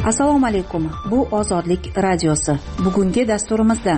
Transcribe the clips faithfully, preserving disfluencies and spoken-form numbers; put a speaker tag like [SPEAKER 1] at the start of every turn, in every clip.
[SPEAKER 1] Assalomu alaykum. Bu Ozodlik radiosi. Bugungi dasturimizda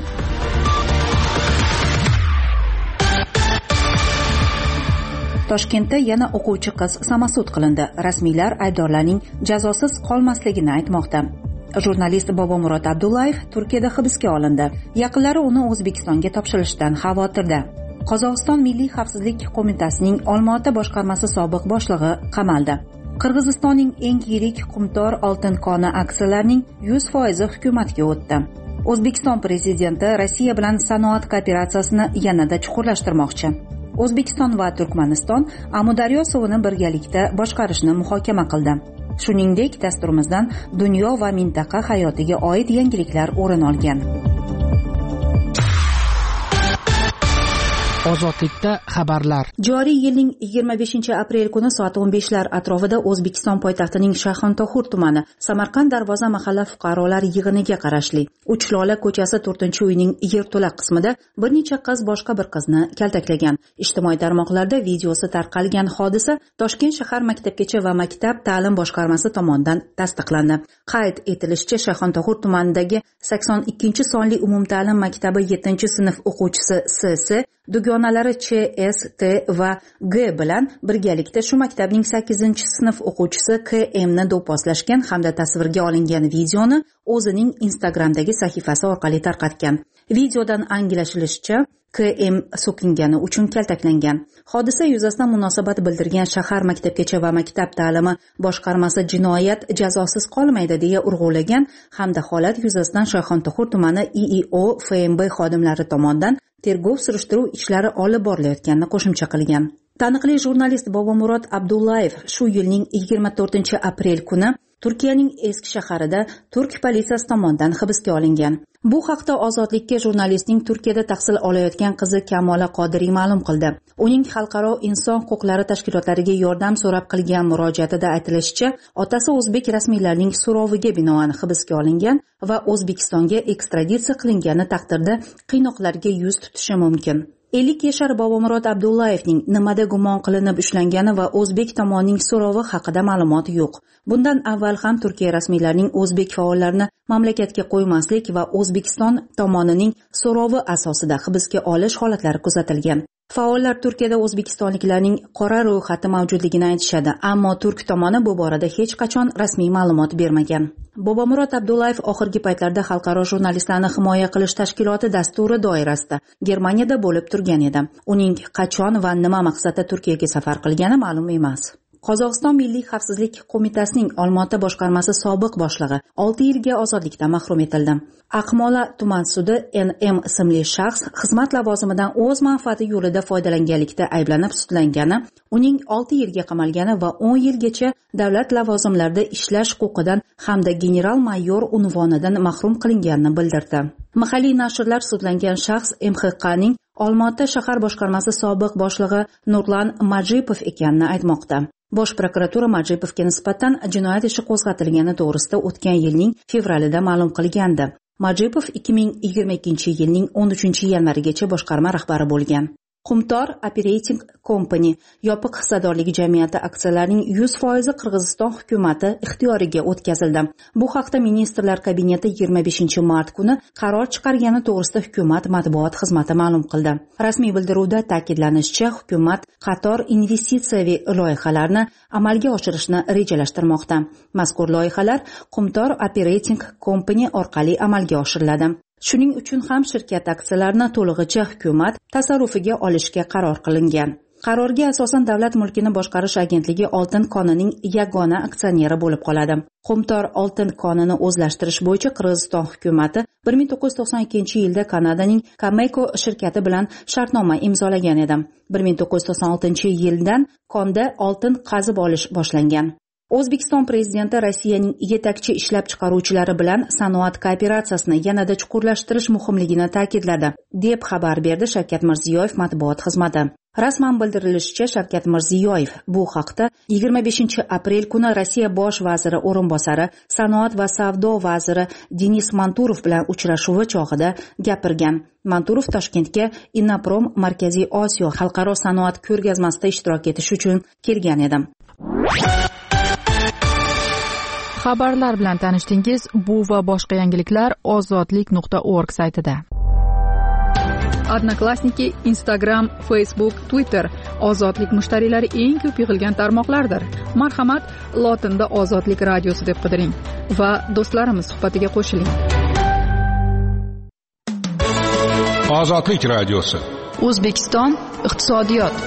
[SPEAKER 1] Toshkentda yana o'quvchi qiz samosud qilindi. Rasmiylar aybdorlarning jazosiz qolmasligini aytmoqda. Jurnalist Bobomurod Abdullayev Turkiyada hibsga olindi. Yaqinlari uni O'zbekistonga topshirishdan xavotirda. Qozog'iston Milliy xavfsizlik qo'mitasining Olmaota boshqarmasi sobiq boshlig'i qamaldi. Qirg'izistonning eng yirik qumtor oltin koni aksiyalarining yuz foizi hukumatga o'tdi. O'zbekiston prezidenti Rossiya bilan sanoat kooperatsiyasini yanada chuqurlashtirmoqchi. O'zbekiston va Turkmaniston Amudaryo suvini birgalikda boshqarishni muhokama qildi. Shuningdek, dasturimizdan dunyo va mintaqa hayotiga oid yangiliklar o'rin olgan.
[SPEAKER 2] Ozodlikda xabarlar.
[SPEAKER 1] Joriy yilning yigirma beshinchi aprel kuni soat o'n beshlar atrofida O'zbekiston poytaxtining Shayxontohur tumani Samarqand Darvoza mahalla fuqarolar yig'iniga qarashli Uchlola ko'chasi to'rtinchi uyning yerto'la qismida bir necha qiz boshqa bir qizni kaltaklagan. Ijtimoiy tarmoqlarda videosi tarqalgan hodisa Toshkent shahar maktabgacha va maktab ta'lim boshqarmasi tomonidan tasdiqlandi. Qayd etilishicha, Shayxontohur tumanidagi sakson ikkinchi sonli umumta'lim maktabi yettinchi sinf o'quvchisi S S dugonalari Ch S T va G bilan birgalikda shu maktabning sakkizinchi sinf o'quvchisi K M ni do'pposlashgan hamda tasvirga olingan videoni o'zining Instagramdagi sahifasi orqali tarqatgan. Videodan anglashilishicha, K M so'kingani uchun kaltaklangan. Hodisa yuzasidan munosabat bildirgan shahar maktabgacha va maktab ta'limi boshqarmasi jinoyat jazosiz qolmaydi deya urg'ulagan hamda holat yuzasidan Shayxontohur tumani I I O F M B xodimlari tomonidan tergov surishtiruv ishlari olib borilayotganini qo'shimcha qilgan. Taniqli jurnalist Bobomurod Abdullayev shu yilning yigirma to'rtinchi aprel kuni Turkiyaning eski shaharida turk politsiyasi tomonidan hibsga olingan. Bu haqda Ozodlikka jurnalistning Turkiyada tahsil olayotgan qizi Kamola Qodiriy ma'lum qildi. Uning xalqaro inson huquqlari tashkilotlariga yordam so'rab qilgan murojaatida aytilishicha, otasi o'zbek rasmiylarining so'roviga binoan hibsga olingan va O'zbekistonga ekstraditsiya qilingani taqdirda qiynoqlarga yuz tutishi mumkin. ellik yashar Bobomurod Abdullayevning nimada gumon qilinib ushlangani va o'zbek tomonining so'rovi haqida ma'lumot yo'q. Bundan avval ham Turkiya rasmiylarining o'zbek faollarini mamlakatga qo'ymaslik va O'zbekiston tomonining so'rovi asosida hibsga olish holatlari kuzatilgan. Faollar Turkiyada o'zbekistonliklarning qora ro'yxati mavjudligini aytishadi, ammo turk tomoni bu borada hech qachon rasmiy ma'lumot bermagan. Bobomurod Abdullayev oxirgi paytlarda xalqaro jurnalistlarni himoya qilish tashkiloti dasturi doirasida Germaniyada bo'lib turgan edi. Uning qachon va nima maqsadda Turkiyaga safar qilgani ma'lum emas. Qozog'iston Milliy xavfsizlik qo'mitasining Olmaota boshqarmasi sobiq boshlig'i olti yilga ozodlikdan mahrum etildi. Aqmola tuman sudi N M ismli shaxs xizmat lavozimidan o'z manfaati yo'lida foydalanganlikda ayblanib sudlangani, uning olti yilga qamalgani va o'n yilgacha davlat lavozimlarida ishlash huquqidan hamda general-mayor unvonidan mahrum qilinganini bildirdi. Mahalliy nashrlar sudlangan shaxs M X Qning Olmaota shahar boshqarmasi sobiq boshlig'i Nurlan Majipov ekanini aytmoqda. Bosh prokuratura Majipovga nisbatan jinoyat ishi qo'zg'atilgani to'g'risida o'tgan yilning fevralida ma'lum qilgandi. Majipov ikki ming yigirma ikkinchi yilning o'n uchinchi yanvarigacha boshqarma rahbari bo'lgan. Qumtor Operating Company yopiq hissadorlik jamiyati aksiyalarining yuz foizi Qirg'iziston hukumati ixtiyoriga o'tkazildi. Bu haqda Ministrlar kabineti yigirma beshinchi mart kuni qaror chiqargani to'g'risida hukumat matbuot xizmati ma'lum qildi. Rasmiy bildiruvda ta'kidlanishicha, hukumat qator investitsiyaviy loyihalarni amalga oshirishni rejalashtirmoqda. Mazkur loyihalar Qumtor Operating Company orqali amalga oshiriladi. Shuning uchun ham shirkat aksiyalarini to'lig'icha hukumat tasarrufiga olishga qaror qilingan. Qarorga asosan Davlat mulkini boshqarish agentligi oltin konining yagona aksioneri bo'lib qoladi. Qumtor oltin konini o'zlashtirish bo'yicha Qirg'iziston hukumati bir ming to'qqiz yuz to'qson ikkinchi yilda Kanadaning Cameco shirkati bilan shartnoma imzolagan edi. bir ming to'qqiz yuz to'qson oltinchi yildan konda oltin qazib olish boshlangan. O'zbekiston prezidenti Rossiyaning yetakchi ishlab chiqaruvchilari bilan sanoat kooperatsiyasini yanada chuqurlashtirish muhimligini ta'kidladi, deb xabar berdi Shavkat Mirziyoyev matbuot xizmati. Rasman bildirilishicha, Shavkat Mirziyoyev bu haqda yigirma beshinchi aprel kuni Rossiya bosh vaziri o'rinbosari, sanoat va savdo vaziri Denis Manturov bilan uchrashuvi chog'ida gapirgan. Manturov Toshkentga Innoprom Markaziy Osiyo xalqaro sanoat ko'rgazmasida ishtirok etish uchun kelgan edi.
[SPEAKER 2] Xabarlar bilan tanishdingiz. Bu va boshqa yangiliklar ozodlik nuqta org saytida. Odnoklassniki, Instagram, Facebook, Twitter ozodlik mushtariylari eng ko'p yig'ilgan tarmoqlardir. Marhamat, lotinda Ozodlik radiosi deb qidiring va do'stlarimiz suhbatiga qo'shiling.
[SPEAKER 3] Ozodlik radiosi.
[SPEAKER 2] O'zbekiston iqtisodiyot.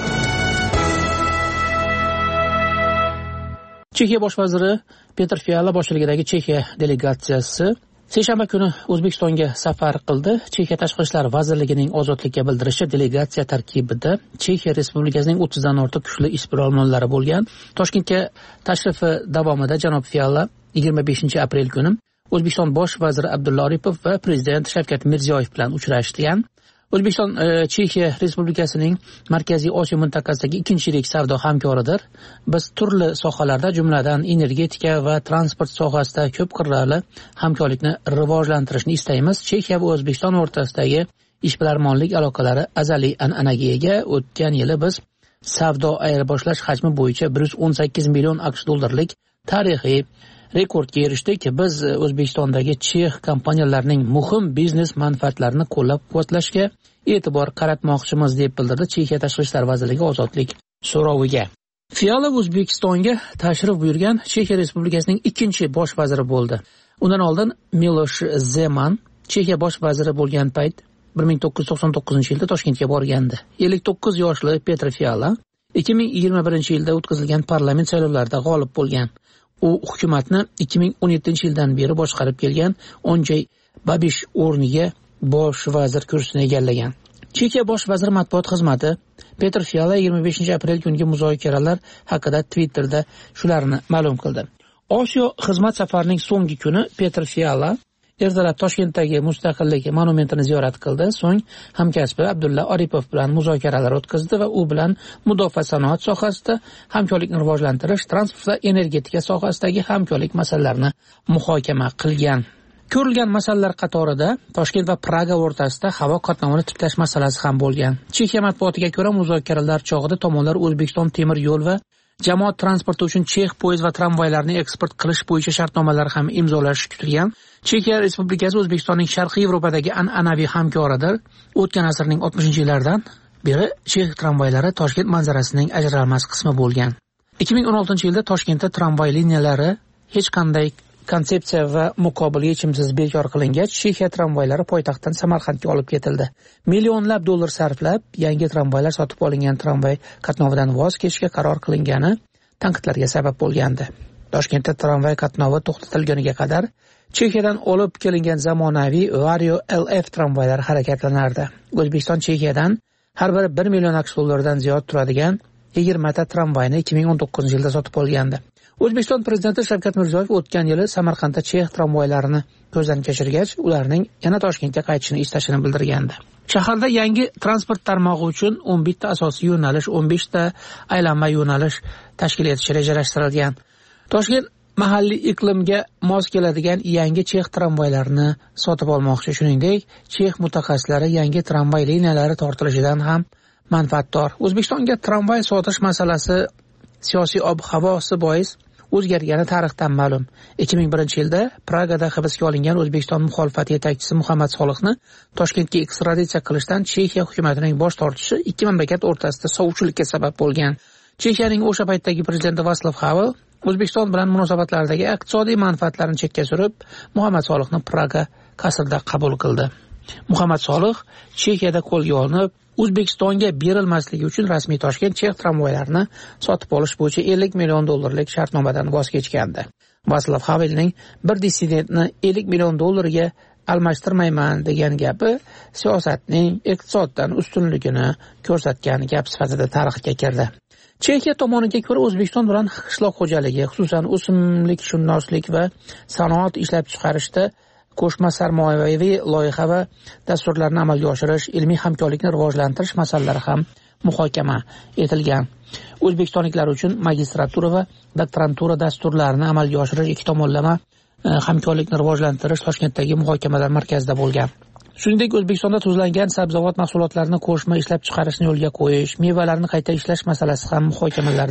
[SPEAKER 4] Chexiya bosh vaziri Petr Fiala boshchiligidagi Chexiya delegatsiyasi seshanba kuni O'zbekistonga safar qildi. Chexiya tashqi ishlar vazirligining ozodlikka bildirishi delegatsiya tarkibida Chexiya Respublikasining o'ttizdan ortiq kuchli ishbilarmonlari bo'lgan. Toshkentga tashrifi davomida janob Fiala yigirma beshinchi aprel kuni O'zbekiston bosh vaziri Abdulla Aripov va prezident Shavkat Mirziyoyev bilan uchrashgan. O'zbekiston Chexiya Respublikasining Markaziy Osiyo mintaqasidagi ikkinchi yirik savdo hamkoridir. Biz turli sohalarda, jumladan energetika va transport sohasida ko'p qirrali hamkorlikni rivojlantirishni istaymiz. Chexiya va O'zbekiston o'rtasidagi ishbilarmonlik aloqalari azaliy an'anaga ega. O'tgan yili biz savdo ayirboshlash hajmi bo'yicha bir yuz o'n sakkiz million aqsh dollarlik tarixiy rekordga erishdik. Biz O'zbekistondagi chex kompaniyalarining muhim biznes manfaatlarini qo'llab-quvvatlashga e'tibor qaratmoqchimiz deb bildirdi Chexiya tashqi ishlar vazirligi ozodlik so'roviga. Fiala O'zbekistonga tashrif buyurgan Chexiya Respublikasining ikkinchi bosh vaziri bo'ldi. Undan oldin Milosh Zeman Chexiya bosh vaziri bo'lgan payt bir ming to'qqiz yuz to'qson to'qqizinchi yilda Toshkentga borgandi. ellik to'qqiz yoshli Petr Fiala ikki ming yigirma birinchi yilda o'tkazilgan parlament saylovlarida g'olib bo'lgan. U hukumatni ikki ming o'n yettinchi yildan beri boshqarib kelgan, Onjay Babish o'rniga bosh vazir kursini egallagan. Chexiya bosh vaziri matbuot xizmati Petr Fiala yigirma beshinchi aprel kungi muzokaralar haqida Twitterda shularni ma'lum qildi. Osiyo xizmat safarining so'nggi kuni Petr Fiala ertalab Toshkentdagi Mustaqillik monumentini ziyorat qildi. So'ng hamkasbi Abdulla Aripov bilan muzokaralar o'tkazdi va u bilan mudofaa sanoat sohasida hamkorlikni rivojlantirish, transport va energetika sohasidagi hamkorlik masalalarini muhokama qilgan. Ko'rilgan masalalar qatorida Toshkent va Praga o'rtasida havo qatnovini tiklash masalasi ham bo'lgan. Chexiya matbuotiga ko'ra, muzokaralar chog'ida tomonlar O'zbekiston temir yo'l va jamoat transporti uchun chex poyezd va tramvaylarni eksport qilish bo'yicha shartnomalar ham imzolashi kutilgan. Chexiya Respublikasi O'zbekistonning Sharqiy Yevropadagi an'anaviy hamkoridir. O'tgan asrning oltmishinchi yillaridan beri chex tramvaylari Toshkent manzarasining ajralmas qismi bo'lgan. ikki ming o'n oltinchi yilda Toshkentda tramvay liniyalari hech qanday konsepsiya va muqobil yechimsiz bekor qilingach, Chexiya tramvaylari poytaxtdan Samarqandga olib ketildi. Millionlab dollar sarflab yangi tramvaylar sotib olingan, tramvay qatnovidan voz kechishga qaror qilingani tanqidlarga sabab bo'lgandi. Toshkentda tramvay qatnovi to'xtatilganiga qadar Chexiyadan olib kelingan zamonaviy Vario L F tramvaylari harakatlanardi. O'zbekiston Chexiyadan har biri bir million aqsh dollaridan ziyod turadigan yigirma ta tramvayni ikki ming o'n to'qqizinchi yilda sotib olgandi. O'zbekiston prezidenti Shavkat Mirziyoyev o'tgan yili Samarqandda chex tramvaylarini ko'zdan kechirgach, ularning yana Toshkentga qaytishini istashini bildirgandi. Shaharda yangi transport tarmog'i uchun o'n bitta asosiy yo'nalish, o'n besh ta aylanma yo'nalish tashkil etish rejalashtirilgan. Toshkent mahalliy iqlimga mos keladigan yangi chex tramvaylarini sotib olmoqchi. Shuningdek, chex mutaxassislari yangi tramvay liniyalari tortilishidan ham manfaatdor. O'zbekistonga tramvay sotish masalasi siyosiy ob-havosi bois o'zgargani tarixdan ma'lum. ikki ming birinchi yilda Pragada hibsga olingan O'zbekiston muxolifati yetakchisi Muhammad Solihni Toshkentga ekstraditsiya qilishdan Chexiya hukumatining bosh tortishi ikki mamlakat o'rtasida sovchilikka sabab bo'lgan. Chexiyaning o'sha paytdagi prezidenti Václav Havel O'zbekiston bilan munosabatlardagi iqtisodiy manfaatlarni chetga surib, Muhammad Solihni Praga qasrida qabul qildi. Muhammad Solih Chexiyada qo'lga olinib, O'zbekistonga berilmasligi uchun rasmiy Toshkent chex tramvaylarini sotib olish bo'yicha ellik million dollarlik shartnomadan voz kechgandi. Václav Havelning bir dissidentni ellik million dollarga almashtirmayman degan gapi siyosatning iqtisoddan ustunligini ko'rsatgan gap sifatida tarixga kirdi. Chexiya tomoniga ko'ra O'zbekiston bilan qishloq xo'jaligi, xususan o'simlikshunoslik va sanoat ishlab chiqarishda qo'shma sarmoyaviy loyiha va dasturlarni amalga oshirish, ilmiy hamkorlikni rivojlantirish masalalari ham muhokama etilgan. O'zbekistonliklar uchun magistratura va doktorantura dasturlarini amalga oshirish, ikki tomonlama hamkorlikni rivojlantirish Toshkentdagi muhokamalar markazida bo'lgan. Shuningdek, O'zbekistonda tuzlangan sabzavot mahsulotlarini qo'shma ishlab chiqarishni yo'lga qo'yish, mevalarni qayta ishlash masalasi ham muhokamalarda.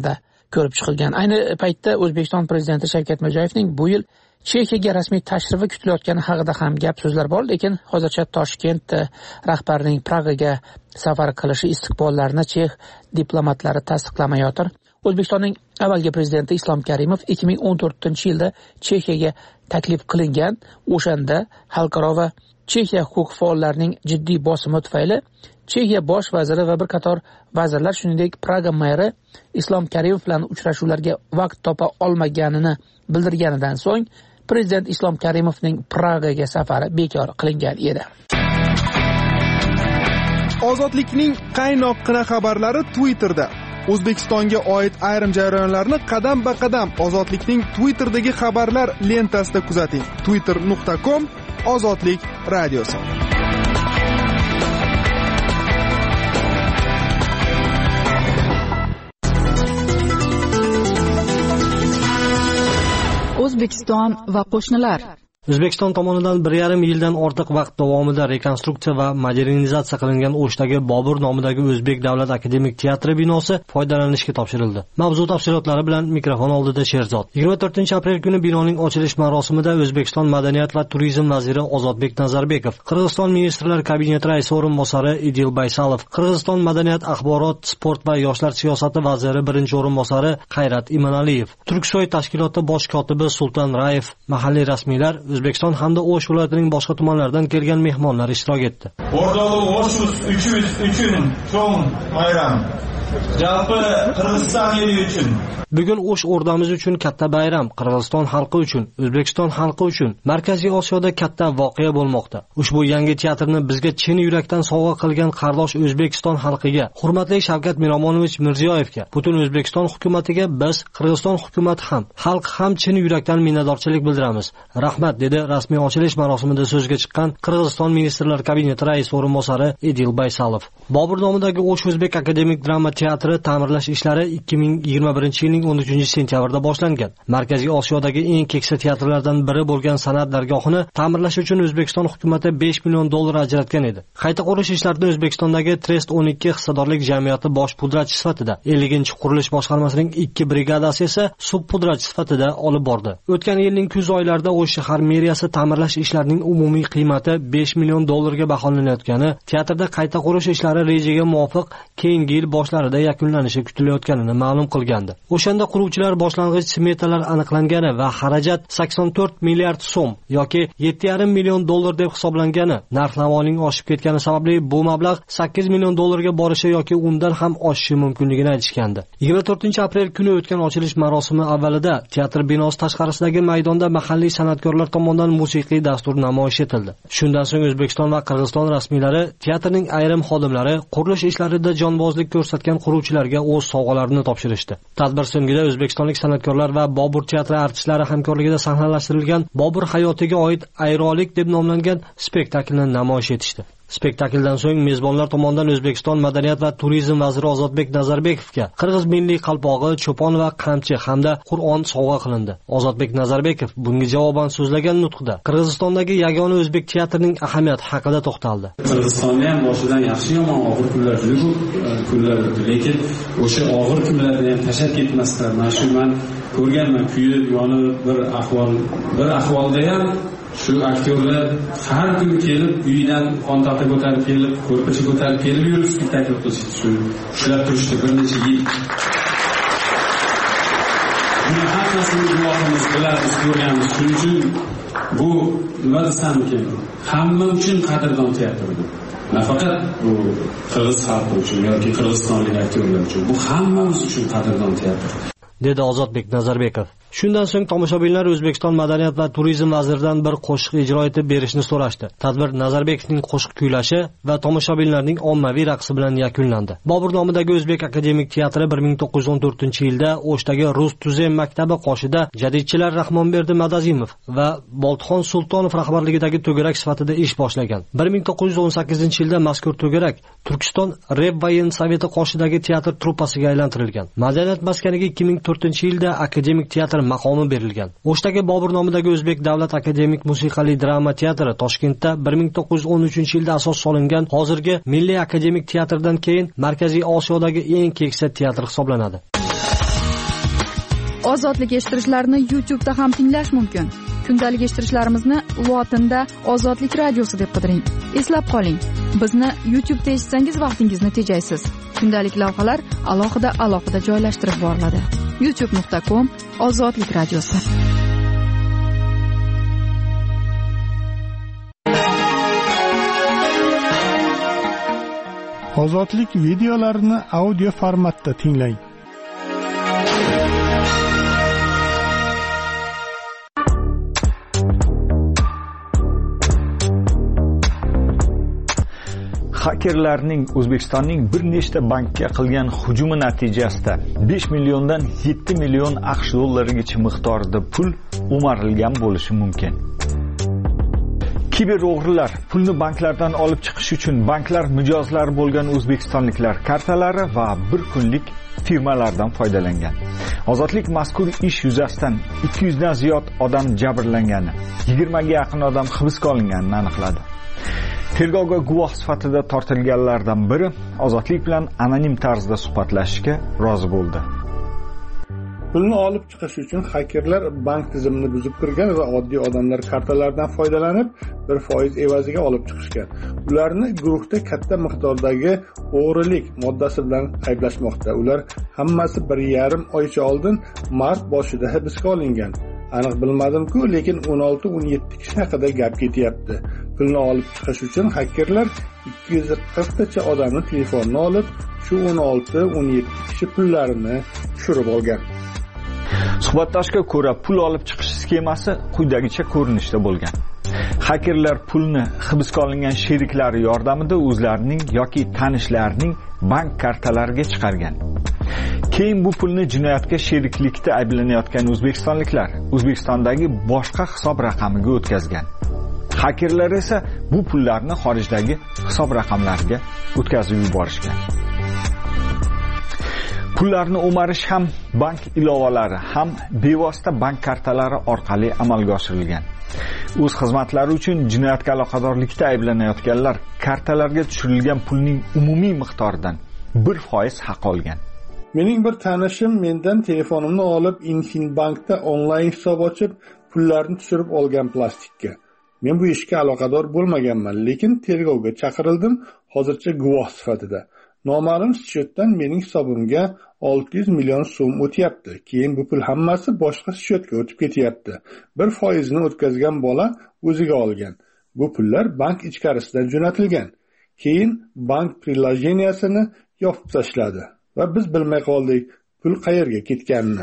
[SPEAKER 4] ko'rib chiqilgan. Ayni paytda O'zbekiston prezidenti Shavkat Mirziyoyevning bu yil Chexiyaga rasmiy tashrifi kutilayotgani haqida ham gap so'zlar bor, lekin hozircha Toshkent rahbarining Pragaga safar qilishi istiqbollarini Chex diplomatlari tasdiqlamayotir. O'zbekistonning avvalgi prezidenti Islom Karimov ikki ming o'n to'rtinchi yilda Chexiyaga taklif qilingan. O'shanda xalqaro va Chexiya huquq faollarining jiddiy bosimi tufayli Chexiya bosh vaziri va bir qator vazirlar, shuningdek Praga meri Islom Karimov bilan uchrashuvlarga vaqt topa olmaganini bildirganidan so'ng prezident Islom Karimovning Pragaga safari bekor qilingan edi.
[SPEAKER 5] Ozodlikning qaynoqqina xabarlari Twitterda. O'zbekistonga oid ayrim jarayonlarni qadam-ba-qadam Ozodlikning Twitter'dagi xabarlar lentasida kuzating. twitter nuqta com Ozodlik radiosi.
[SPEAKER 2] O'zbekiston va qo'shnilar.
[SPEAKER 6] O'zbekiston tomonidan bir yarim yildan ortiq vaqt davomida rekonstruksiya va modernizatsiya qilingan O'shdagi Bobur nomidagi O'zbek davlat akademik teatri binosi foydalanishga topshirildi. Mavzu tafsilotlari bilan mikrofon oldida Sherzod. yigirma to'rtinchi aprel kuni binoning ochilish marosimida O'zbekiston madaniyat va turizm vaziri Ozodbek Nazarbekov, Qirg'iziston ministrlar kabineti raisi o'rinbosari Idil Baysalov, Qirg'iziston madaniyat, axborot, sport va yoshlar siyosati vaziri birinchi o'rinbosari Qayrat Imanaliyev, Turksoy tashkiloti bosh kotibi Sulton Rayev, mahalliy rasmiylar, O'zbekiston hamda O'sh viloyatining boshqa tumanlaridan kelgan mehmonlar ishtirok etdi.
[SPEAKER 7] O'rtoqli O'sh uchun cho'ng bayram. Jalpi Qirg'iziston eli uchun.
[SPEAKER 6] Bugun O'sh o'rdamiz uchun katta bayram, Qirg'iziston xalqi uchun, O'zbekiston xalqi uchun Markaziy Osiyoda katta voqea bo'lmoqda. Ushbu yangi teatrni bizga chin yurakdan sovg'a qilgan qardosh O'zbekiston xalqiga, hurmatli Shavkat Miromonovich Mirziyoyevga, butun O'zbekiston hukumatiga biz, Qirg'iziston hukumati ham, xalq ham chin yurakdan minnatdorchilik bildiramiz. Rahmat, dedi rasmiy ochilish marosimida so'zga chiqqan Qirg'iziston ministrlar kabineti raisi o'rinbosari Idil Baysalov. Bobur nomidagi O'sh O'zbek akademik drama teatri ta'mirlash ishlari ikki ming yigirma birinchi yilning o'n uchinchi sentyabrda boshlangan. Markaziy Osiyodagi eng keksa teatrlardan biri bo'lgan San'at dargohini ta'mirlash uchun O'zbekiston hukumati besh million dollar ajratgan edi. Qayta qurish ishlarini O'zbekistondagi Trest o'n ikki hissadorlik jamiyati bosh pudratchi sifatida, ellinchi qurilish boshqarmasining ikki brigadasi esa subpudratchi sifatida olib bordi. O'tgan yilning kuz oylarida O'sh shahar meriyasi ta'mirlash ishlarining umumiy qiymati besh million dollarga baholanayotgani, teatrda qayta qurish ishlari rejaga muvofiq keyingi yil boshlarida yakunlanishi kutilayotganini ma'lum qilgandi. O'shanda quruvchilar boshlang'ich smetalar aniqlangani va xarajat sakson to'rt milliard so'm yoki yetti yarim million dollar deb hisoblangani, narx-navoning oshib ketgani sababli bu mablag' sakkiz million dollarga borishi yoki undan ham oshishi mumkinligini aytishgandi. yigirma to'rtinchi aprel kuni o'tgan ochilish marosimi avvalida teatr binosi tashqarisidagi maydonda mahalliy san'atkorlar tomonidan musiqiy dastur namoyish etildi. Shundan so'ng O'zbekiston va Qirg'iziston rasmiylari teatrning ayrim xodimlari qurilish ishlarida jonbozlik ko'rsatgan quruvchilarga o'z sovg'alarini topshirishdi. Tadbir so'ngida o'zbekistonlik san'atkorlar va Bobur teatri artistlari hamkorligida sahnalashtirilgan Bobur hayotiga oid Ayrolik deb nomlangan spektaklni namoyish etishdi. Spektakldan so'ng mezbonlar tomonidan O'zbekiston madaniyat va turizm vaziri Ozodbek Nazarbekovga Qirg'iz milliy qalpog'i, cho'pon va qamchi hamda Qur'on sovg'a qilindi. Ozodbek Nazarbekov bunga javoban so'zlagan nutqida Qirg'izistondagi yagona o'zbek teatrining ahamiyati haqida to'xtaldi.
[SPEAKER 8] Qirg'izistonda ham boshidan yaxshi yomon og'ir kunlar juda ko'p kunlar o'tdi, lekin o'sha og'ir kunlarni ham tashab ketmasdan, mana shu men ko'rganman, kuyib, yonib bir ahvol, bir ahvolda ham shu aktyorlar har kun kelib uyidan kontaktga ko'tarib kelib, ko'rpacha ko'tarib kelib yurib spektakl qilishdi. Shu ushlab turishdi bir necha yil. Buni hammasini guvohimiz bilamiz, ko'rganmiz. Shuning uchun bu nima desamkin, hamma uchun qadrdon teatrdir. Nafaqat bu qirg'iz xalqi uchun yoki qirg'izistonlik aktyorlar uchun, bu hammamiz uchun qadrdon teatr,
[SPEAKER 6] dedi Ozodbek Nazarbekov. Shundan so'ng tomoshabinlar O'zbekiston madaniyat va turizm vaziridan bir qo'shiq ijro etib berishni so'rashdi. Tadbir Nazarbekovning qo'shiq kuylashi va tomoshabinlarning ommaviy raqsi bilan yakunlandi. Bobur nomidagi O'zbek akademik teatri bir ming to'qqiz yuz o'n to'rtinchi yilda O'shdagi Rus tuzem maktabi qoshida jadidchilar Rahmonberdi Madazimov va Boltxon Sultonov rahbarligidagi to'garak sifatida ish boshlagan. bir ming to'qqiz yuz o'n sakkizinchi yilda mazkur to'garak Turkiston Revvayin Soveti qoshidagi teatr truppasiga aylantirilgan. Madaniyat maskaniga ikki ming to'rtinchi yilda akademik teatr maqomi berilgan. O'shdagi Bobur nomidagi O'zbek davlat akademik musiqali drama teatri Toshkentda bir ming to'qqiz yuz o'n uchinchi yilda asos solingan, hozirgi Milliy akademik teatrdan keyin Markaziy Osiyodagi eng keksa teatr hisoblanadi.
[SPEAKER 2] Ozodlik eshittirishlarini YouTube'da ham tinglash mumkin. Kundalik eshittirishlarimizni lotinda Ozodlik radiosi deb qidiring. Eslab qoling, bizni YouTube'da eshitsangiz vaqtingizni tejaysiz. Kundalik lavhalar alohida alohida joylashtirib boriladi. youtube nuqta com Ozodlik radiosi.
[SPEAKER 9] Ozodlik videolarini audio formatda tinglang.
[SPEAKER 10] Hakerlarning O'zbekistonning bir nechta bankka qilgan hujumi natijasida besh milliondan yetti million AQSh dollarigacha miqdorida pul o'marilgan bo'lishi mumkin. Kiber o'g'rilar pulni banklardan olib chiqish uchun banklar mijozlari bo'lgan o'zbekistonliklar kartalari va bir kunlik firmalardan foydalangan. Ozodlik mazkur ish yuzasidan ikki yuz dan ziyod odam jabrlangani, yigirma ga yaqin odam hibsga olinganini aniqladi. Tergovga guvoh sifatida tortilganlardan biri Ozodlik bilan anonim tarzda suhbatlashishga rozi bo'ldi.
[SPEAKER 11] Pulni olib chiqish uchun hakerlar bank tizimini buzib kirgan va oddiy odamlar kartalaridan foydalanib bir foiz evaziga olib chiqishgan. Ularni guruhda katta miqdordagi o'g'rilik moddasi bilan ayblashmoqda. Ular hammasi bir yarim oycha oldin mart boshida hibsga olingan. Aniq bilmadim-ku, lekin o'n olti o'n yetti kishi haqida gap ketyapti. Pulni olib chiqish uchun hakerlar ikki yuz qirq tacha odamning telefonini olib, shu o'n olti o'n yetti kishi pullarini tushirib olgan.
[SPEAKER 10] Suhbatdoshga ko'ra, pul olib chiqish sxemasi quyidagicha ko'rinishda bo'lgan. Hakerlar pulni hibsga olingan sheriklari yordamida o'zlarining yoki tanishlarining bank kartalariga chiqargan. Keyin bu pulni jinoyatga sheriklikda ayblanayotgan o'zbekistonliklar O'zbekistondagi boshqa hisob raqamiga o'tkazgan. Hakerlar esa bu pullarni xorijdagi hisob raqamlariga o'tkazib yuborishgan. Pullarni o'marish ham bank ilovalari, ham bevosita bank kartalari orqali amalga oshirilgan. O'z xizmatlari uchun jinoyatga aloqadorlikda ayblanayotganlar kartalarga tushirilgan pulning umumiy miqdoridan bir foiz haq olgan.
[SPEAKER 11] Mening bir tanishim mendan telefonimni olib Infinbankda onlayn hisob ochib, pullarni tushirib olgan plastikka. Men bu ishga aloqador bo'lmaganman, lekin tergovga chaqirildim, hozircha guvoh sifatida. Noma'lum счетdan mening hisobimga olti yuz million so'm o'tyapti. Keyin bu pul hammasi boshqa счетga o'tib ketyapti. Bir foizini o'tkazgan bola o'ziga olgan. Bu pullar bank ichkarisidan jo'natilgan. Keyin bank prilojeniyasini yopib tashladi va biz bilmay qoldik pul qayerga ketganini.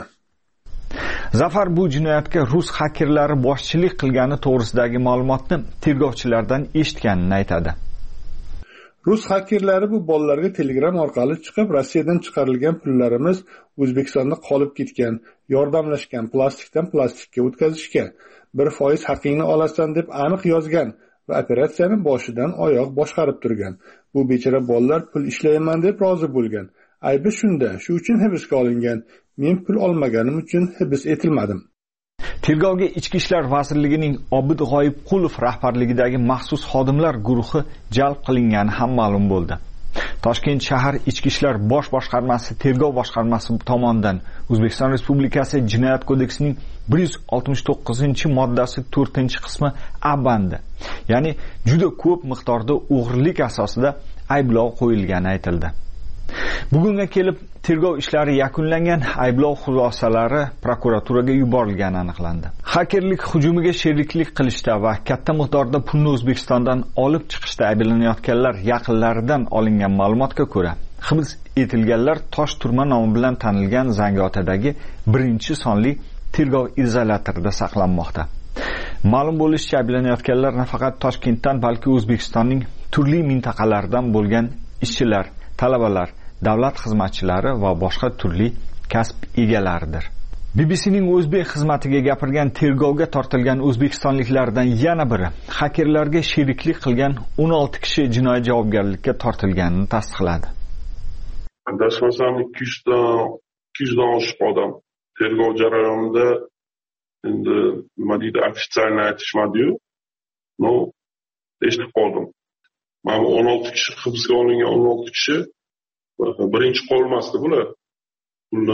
[SPEAKER 10] Zafar bu jinoyatga rus hakerlari boshchilik qilgani to'g'risidagi ma'lumotni tergovchilardan eshitganini aytadi.
[SPEAKER 11] Rus hakerlari bu bolalarga Telegram orqali chiqib, Rossiyadan chiqarilgan pullarimiz O'zbekistonda qolib ketgan, yordamlashgan, plastikdan plastikka o'tkazishgan, bir foiz haqingni olasan deb aniq yozgan va operatsiyani boshidan oyoq boshqarib turgan. Bu bechora bolalar pul ishlayman deb rozi bo'lgan. Aybi shunda, shu uchun hibsga olingan. Men pul olmaganim uchun hibs etilmadim.
[SPEAKER 10] Tergovga Ichki ishlar vazirligining Obid G'oyibqulov rahbarligidagi maxsus xodimlar guruhi jalb qilingani ham ma'lum bo'ldi. Toshkent shahar Ichki ishlar bosh boshqarmasi tergov boshqarmasi tomonidan O'zbekiston Respublikasi Jinoyat kodeksining bir yuz oltmish to'qqizinchi moddasi to'rtinchi qismi A bandi, ya'ni juda ko'p miqdorda o'g'rilik asosida ayblov qo'yilgani aytildi. Bugunga kelib tergov ishlari yakunlangan, ayblov xulosalari prokuraturaga yuborilgani aniqlandi. Hakerlik hujumiga sheriklik qilishda va katta miqdorda pulni O'zbekistondan olib chiqishda ayblanayotganlar yaqinlaridan olingan ma'lumotga ko'ra, hibs etilganlar Tosh turma nomi bilan tanilgan Zangiotadagi birinchi sonli tergov izolyatorida saqlanmoqda. Ma'lum bo'lishicha, ayblanayotganlar nafaqat Toshkentdan, balki O'zbekistonning turli mintaqalaridan bo'lgan ishchilar, talabalar, davlat xizmatchilari va boshqa turli kasb egalaridir. B B C'ning o'zbek xizmatiga gapirgan tergovga tortilgan o'zbekistonliklardan yana biri hakerlarga sheriklik qilgan o'n olti kishi jinoiy javobgarlikka tortilganini tasdiqladi.
[SPEAKER 12] Dasmasan ikki yuz dan oshiq odam tergov jarayonida endi nima deydi, ofitsialni aytishmadi-yu. No, eshitib qoldim. Mana o'n olti kishi hibsga olingan, o'n olti kishi birinchi qolmasdi bular. Pulni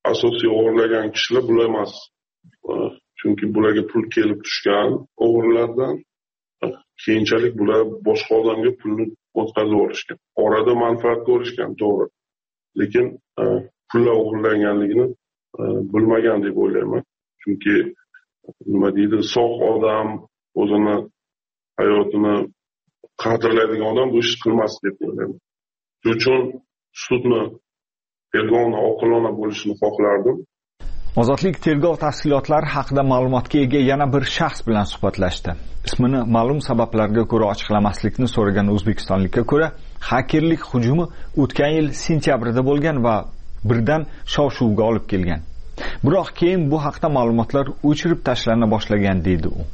[SPEAKER 12] asosiy o'g'irlagan kishilar bular emas. Chunki bularga pul kelib tushgan o'g'rilardan keyinchalik bular boshqa odamga pulni o'tkazib olishgan. Orada manfaat ko'rishgan, to'g'ri. Lekin pullar o'g'irlanganligini bilmagan deb o'ylayman. Chunki nima deydi, sog' odam, o'zini hayotini qadrlaydigan odam bu ishni qilmas deb o'ylayman. Shuning uchun sudni tergovni oqilona bo'lishini xohlardim.
[SPEAKER 10] Ozodlik tergov tafsilotlari haqida ma'lumotga ega yana bir shaxs bilan suhbatlashdi. Ismini ma'lum sabablarga ko'ra ochiqlamaslikni so'ragan o'zbekistonlikka ko'ra, xakerlik hujumi o'tgan yil sentyabrda bo'lgan va birdan shov-shuvga olib kelgan. Biroq keyin bu haqda ma'lumotlar o'chirib tashlana boshlagan deydi u.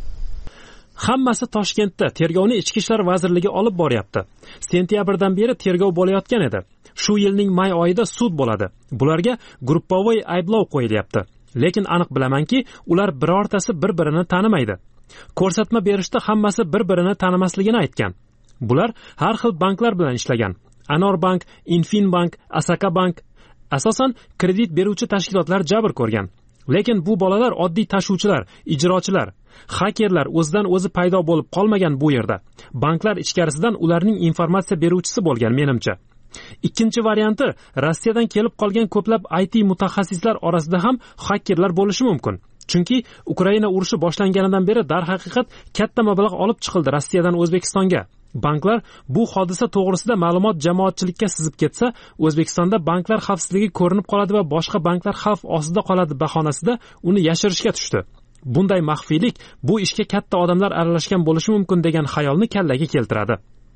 [SPEAKER 13] Hammasi Toshkentda tergovni Ichki ishlar vazirligi olib boryapti. Sentyabrdan beri tergov bo'layotgan edi. Shu yilning may oyida sud bo'ladi. Bularga gruppovoy ayblov qo'yilyapti. Lekin aniq bilamanki, ular birortasi bir-birini tanimaydi. Ko'rsatma berishda hammasi bir-birini tanimasligini aytgan. Bular har xil banklar bilan ishlagan. Anor bank, Infinbank, Asaka bank, asosan kredit beruvchi tashkilotlar jabr ko'rgan. Lekin bu bolalar oddiy tashuvchilar, ijrochilar, xakerlar o'zidan o'zi paydo bo'lib qolmagan bu yerda. Banklar ichkarisidan ularning informatsiya beruvchisi bo'lgan menimcha. Ikkinchi varianti, Rossiyadan kelib qolgan ko'plab I T mutaxassislar orasida ham xakerlar bo'lishi mumkin. Chunki Ukraina urushi boshlanganidan beri darhaqiqat katta mablag' olib chiqildi Rossiyadan O'zbekistonga. Banklar bu hodisa to'g'risida ma'lumot jamoatchilikka sizib ketsa, O'zbekistonda banklar xavfsizligi ko'rinib qoladi va boshqa banklar xavf ostida qoladi bahonasida uni yashirishga tushdi. Bunday maxfiylik bu ishga katta odamlar aralashgan bo'lishi mumkin degan xayolni kallaga keltiradi.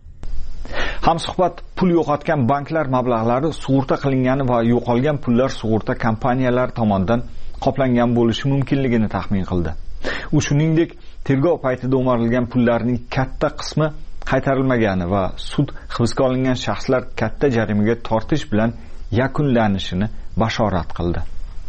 [SPEAKER 10] Hamsuhbat pul yo'qotgan banklar mablag'lari sug'urta qilingani va yo'qolgan pullar sug'urta kompaniyalari tomonidan qoplangan bo'lishi mumkinligini taxmin qildi. U shuningdek, tergov paytida o'marilgan pullarning katta qismi qaytarilmagani va sud hibsga olingan shaxslar katta jarimaga tortish bilan yakunlanishini bashorat qildi.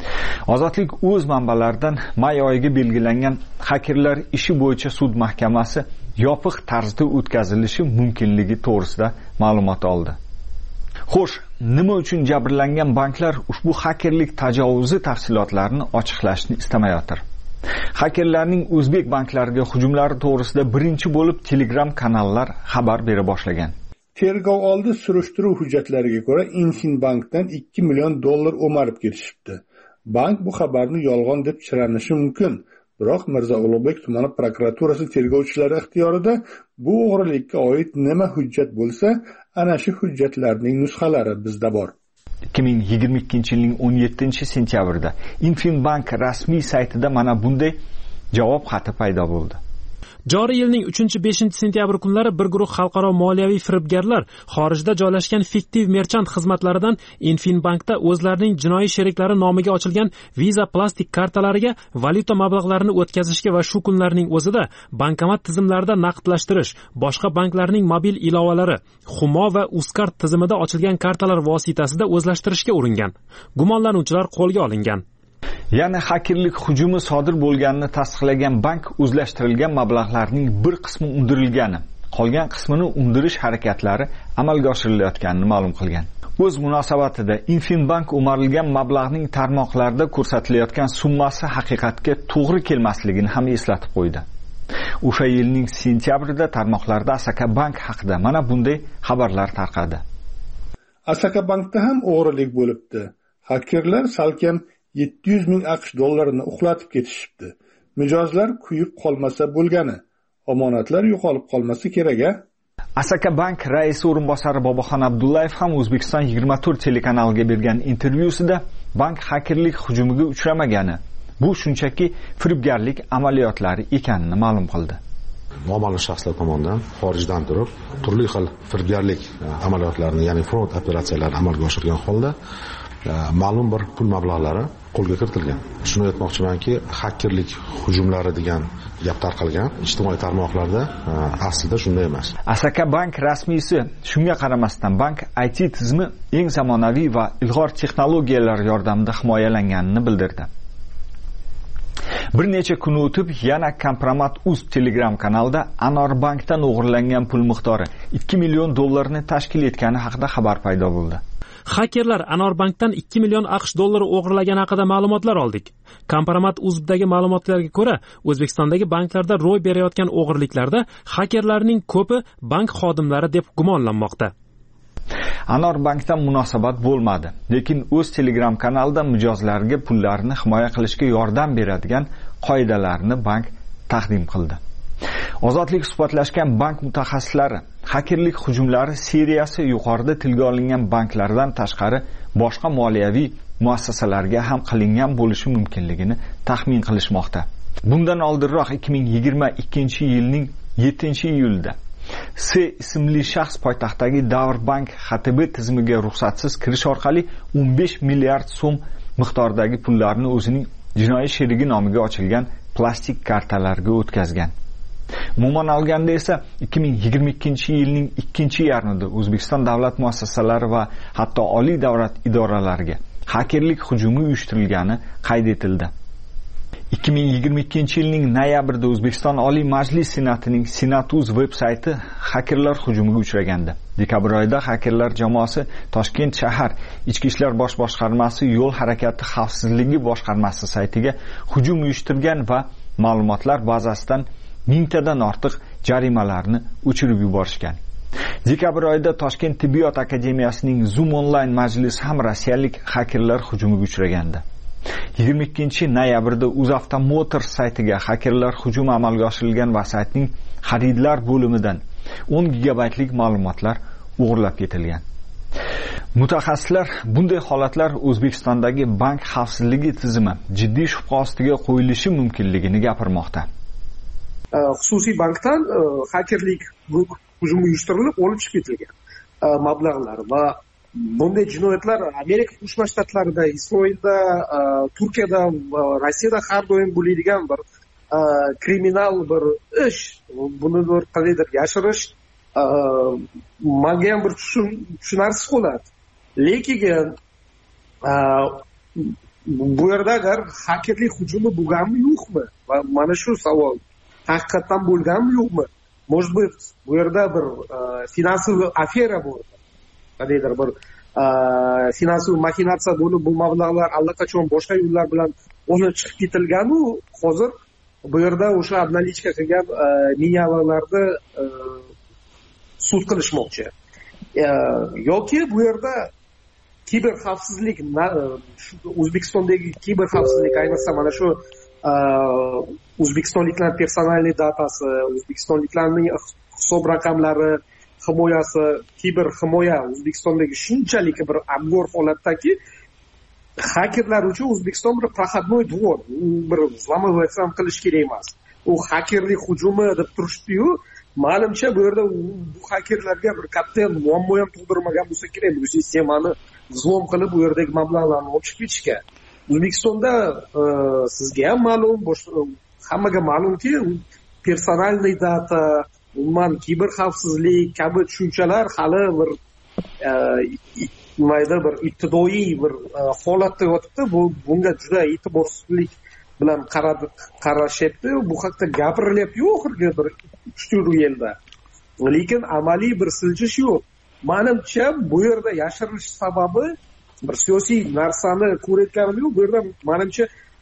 [SPEAKER 10] Ozodlik o'z manbalaridan may oyiga belgilangan xakerlar ishi bo'yicha sud mahkamasi yopiq tarzda o'tkazilishi mumkinligi to'g'risida ma'lumot oldi. Xo'sh, nima uchun jabrlangan banklar ushbu xakerlik tajovuzi tafsilotlarini ochiqlashni istamayotir? Xakerlarning o'zbek banklariga hujumlari to'g'risida birinchi bo'lib Telegram kanallar xabar bera boshlagan.
[SPEAKER 11] Tergov oldi surishtiruv hujjatlariga ko'ra Infinbankdan ikki million dollar o'marib ketishibdi. Bank bu xabarni yolg'on deb chiranishi mumkin. Biroq Mirzo Ulug'bek tumani prokuraturasi tergovchilari ixtiyorida bu o'g'rilikka oid nima hujjat bo'lsa, ana shu hujjatlarning nusxalari bizda bor.
[SPEAKER 10] ikki ming yigirma ikkinchi yilning o'n yettinchi sentyabrida Infinbank rasmiy saytida mana bunday javob xati paydo bo'ldi.
[SPEAKER 13] Joriy yilning uchinchi beshinchi sentyabr kunlari bir guruh xalqaro moliyaviy firibgarlar xorijda joylashgan fiktiv merchant xizmatlaridan Infinbankda o'zlarining jinoiy sheriklari nomiga ochilgan Visa plastik kartalariga valyuta mablag'larini o'tkazishga va shu kunlarning o'zida bankomat tizimlarida naqdlashtirish, boshqa banklarning mobil ilovalari, Humo va Uzkart tizimida ochilgan kartalar vositasida o'zlashtirishga uringan. Gumonlanuvchilar qo'lga olingan.
[SPEAKER 10] Ya'ni xakerlik hujumi sodir bo'lganini tasdiqlagan bank o'zlashtirilgan mablag'larning bir qismi undirilgani, qolgan qismini undirish harakatlari amalga oshirilayotganini ma'lum qilgan. O'z munosabatida Infinbank o'marilgan mablag'ning tarmoqlarda ko'rsatilayotgan summasi haqiqatga to'g'ri kelmasligini ham eslatib qo'ydi. O'sha yilning sentyabrida tarmoqlarda Asaka Bank haqida mana bunday xabarlar tarqadi.
[SPEAKER 11] Asaka Bankda ham o'g'rilik bo'libdi. Xakerlar salkam yetti yuz ming AQSh dollarini uxlatib ketishibdi. Mijozlar kuyib qolmasa bo'lgani, omonatlar yo'qolib qolmasa kerak-a?
[SPEAKER 10] Asaka Bank raisi o'rinbosari Boboxon Abdullayev ham O'zbekiston yigirma to'rt telekanaliga bergan intervyusida bank xakerlik hujumiga uchramagani, bu shunchaki firibgarlik amaliyotlari ekanini ma'lum qildi.
[SPEAKER 14] Noma'lum shaxslar tomonidan xorijdan turib turli xil firibgarlik amaliyotlarini, ya'ni fraud operatsiyalarini amalga oshirgan holda ma'lum bir pul mablag'lari qo'lga kiritilgan. Shuni aytmoqchimanki, xakerlik hujumlari degan gap tarqalgan ijtimoiy tarmoqlarda aslida shunday emas.
[SPEAKER 10] Asaka Bank rasmiysi shunga qaramasdan bank I T tizimi eng zamonaviy va ilg'or texnologiyalar yordamida himoyalanganini bildirdi. Bir necha kun o'tib yana Kompromat uz Telegram kanalida Anorbankdan o'g'irlangan pul miqdori ikki million dollarni tashkil etgani haqida xabar paydo bo'ldi.
[SPEAKER 13] Hakerlar Anorbankdan ikki million aqsh dollari o'g'irlagani haqida ma'lumotlar oldik. Kompromat uz'dagi ma'lumotlarga ko'ra, O'zbekistondagi banklarda ro'y berayotgan o'g'irliklarda hakerlarning ko'pi bank xodimlari deb gumonlanmoqda.
[SPEAKER 10] Anorbankdan munosabat bo'lmadi, lekin o'z Telegram kanalida mijozlarga pullarni himoya qilishga yordam beradigan qoidalarni bank taqdim qildi. Ozodlik suhbatlashgan bank mutaxassislari hakerlik hujumlari seriyasi yuqorida tilga olingan banklardan tashqari boshqa moliyaviy muassasalarga ham qilingan bo'lishi mumkinligini taxmin qilishmoqda. Bundan oldinroq ikki ming yigirma ikkinchi yilning yettinchi iyulida S ismli shaxs poytaxtdagi Davr Bank X T B tizimiga ruxsatsiz kirish orqali o'n besh milliard so'm miqdordagi pullarni o'zining jinoiy sherigi nomiga ochilgan plastik kartalarga o'tkazgan. Umuman olganda esa ikki ming yigirma ikkinchi yilning ikkinchi yarmida O'zbekiston davlat muassasalari va hatto oliy davlat idoralariga hakerlik hujumi uyushtirilgani qayd etildi. ikki ming yigirma ikkinchi yilning noyabrida O'zbekiston Oliy Majlis Senatining Senatuz veb-sayti hakerlar hujumiga uchragandi. Dekabr oyida hakerlar jamoasi Toshkent shahar Ichki ishlar bosh boshqarmasi yo'l harakati xavfsizligi boshqarmasi saytiga hujum uyushtirgan va ma'lumotlar bazasidan mingtadan ortiq jarimalarni o'chirib yuborishgan. Dekabr oyida Toshkent tibbiyot akademiyasining Zoom onlayn majlisi ham rossiyalik hakerlar hujumiga uchragandi. yigirma ikkinchi noyabrda UzAvto Motors saytiga hakerlar hujumi amalga oshirilgan va saytning xaridlar bo'limidan o'n gigabaytlik ma'lumotlar o'g'irlab ketilgan. Mutaxassislar bunday holatlar O'zbekistondagi bank xavfsizligi tizimi jiddiy shubha ostiga qo'yilishi mumkinligini gapirmoqda.
[SPEAKER 15] Xususiy bankdan hakerlik hujumi uyushtirilib olib chiqib ketilgan mablag'lar va bunday jinoyatlar Amerika Qo'shma Shtatlarida, Isroilda, Turkiyada, Rossiyada har doim bo'ladigan bir kriminal bir ish. Buni bir qandaydir yashirish menga ham bir tushunarsiz bo'ladi. Lekin bu yerda agar hakerlik hujumi bo'lganmi yo'qmi? Va mana shu savol haqiqatan bo'lganmi yo'qmi? Может быть, bu yerda bir finansiy afera bor. Qandaydir bir finansiy maxinatsiya bo'lib, bu mablag'lar allaqachon boshqa yo'llar bilan olib chiqib ketilgan-u, hozir bu yerda o'sha obnalichka qilgan milliarderlarni sud qilishmoqchi. Yoki bu yerda kiber xavfsizlik, O'zbekistondagi kiber xavfsizlik, ayniqsa mana shu o'zbekistonliklar personalniy datasi, o'zbekistonliklarning hisob raqamlari himoyasi, kiber himoya O'zbekistondagi shunchalik bir abgor holatdaki, hakerlar uchun O'zbekiston bir proходной двор, bir zlamovать ham qilish kerak emas. U hakerlik hujumi deb turishdi-yu, ma'lumcha bu yerda bu hakerlarga bir katta muammo ham tug'dirmagan bo'lsa kerak, bu sistemani zlom qilib bu yerdagi mablag'larni olib chiqib ketishga. O'zbekistonda sizga ham ma'lum, hammaga ma'lumki, personalniy data, umuman kiber xavfsizlik kabi tushunchalar hali bir nimadir bir ibtidoiy bir holatda yotibdi. Bu bunga juda e'tiborsizlik bilan qarab qarashyapti. Bu haqda gapirilyapti oxirgi bir uch to'rt yilda. Lekin amaliy bir siljish yo'q. Menimcha bu yerda yashirilish sababi bir siyosiy narsani ko'rayotganim yo'q. Bu yerda menimcha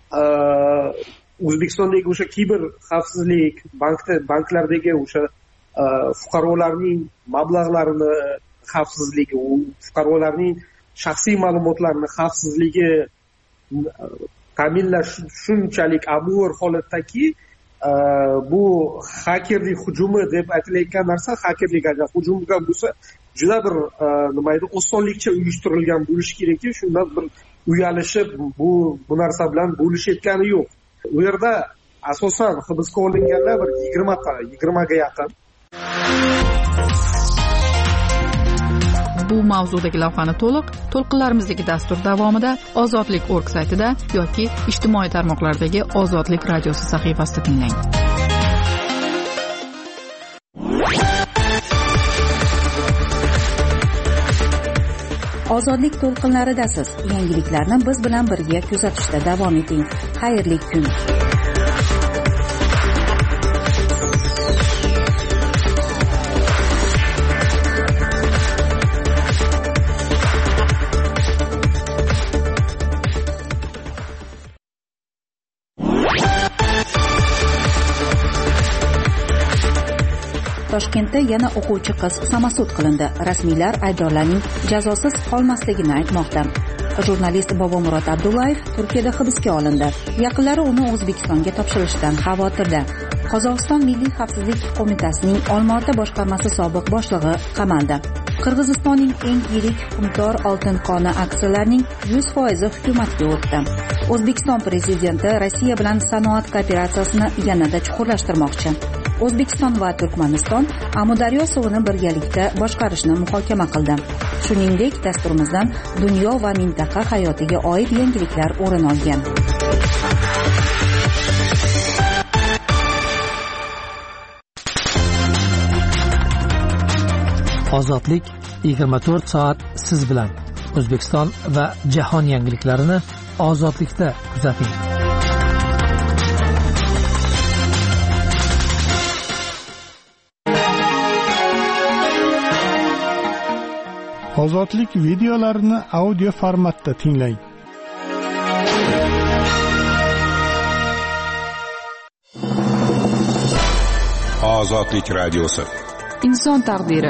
[SPEAKER 15] O'zbekistondagi o'sha kiber xavfsizlik, bankda banklardagi o'sha fuqarolarning mablag'larini xavfsizligi, fuqarolarning shaxsiy ma'lumotlarini xavfsizligi ta'minlash shunchalik abgor holatdaki, bu hakerlik hujumi deb aytilayotgan narsa, hakerlik agar hujum bo'lgan bo'lsa, juda bir nima edi, osonlikcha uyushtirilgan bo'lishi kerakki, shundan bir uyalishib bu bu narsa bilan bo'lishayotgani yo'q. U yerda asosan hibsga olinganlar bir yigirma ta, yigirmaga yaqin.
[SPEAKER 2] Bu mavzudagi lavhani to'liq to'lqinlarimizdagi dastur davomida Ozodlik nokta org saytida yoki ijtimoiy tarmoqlardagi Ozodlik radiosi sahifasida tinglang.
[SPEAKER 1] Ozodlik to'lqinlaridasiz. Yangiliklarni biz bilan birga kuzatishda davom eting. Xayrli kun. Toshkentda yana o'quvchi qiz samosud qilindi. Rasmiylar aybdorlarning jazosiz qolmasligini aytmoqda. Jurnalist Bobomurod Abdullayev Turkiyada hibsga olindi. Yaqinlari uni O'zbekistonga topshirishdan xavotirda. Qozog'iston Milliy xavfsizlik qo'mitasining Olmaota boshqarmasi sobiq boshlig'i qamaldi. Qirg'izistonning eng yirik hukmdor oltin koni aksiyalarining yuz foizi hukumatga o'tdi. O'zbekiston prezidenti Rossiya bilan sanoat kooperatsiyasini yanada chuqurlashtirmoqchi. O'zbekiston va Turkmaniston Amudaryo suvini birgalikda boshqarishni muhokama qildi. Shuningdek, dasturimizdan dunyo va mintaqa hayotiga oid yangiliklar o'rin olgan.
[SPEAKER 4] Ozodlik yigirma to'rt soat siz bilan. O'zbekiston va jahon yangiliklarini ozodlikda kuzating.
[SPEAKER 9] Ozodlik videolarini audio formatda tinglang.
[SPEAKER 3] Ozodlik radiosi.
[SPEAKER 2] Inson taqdiri.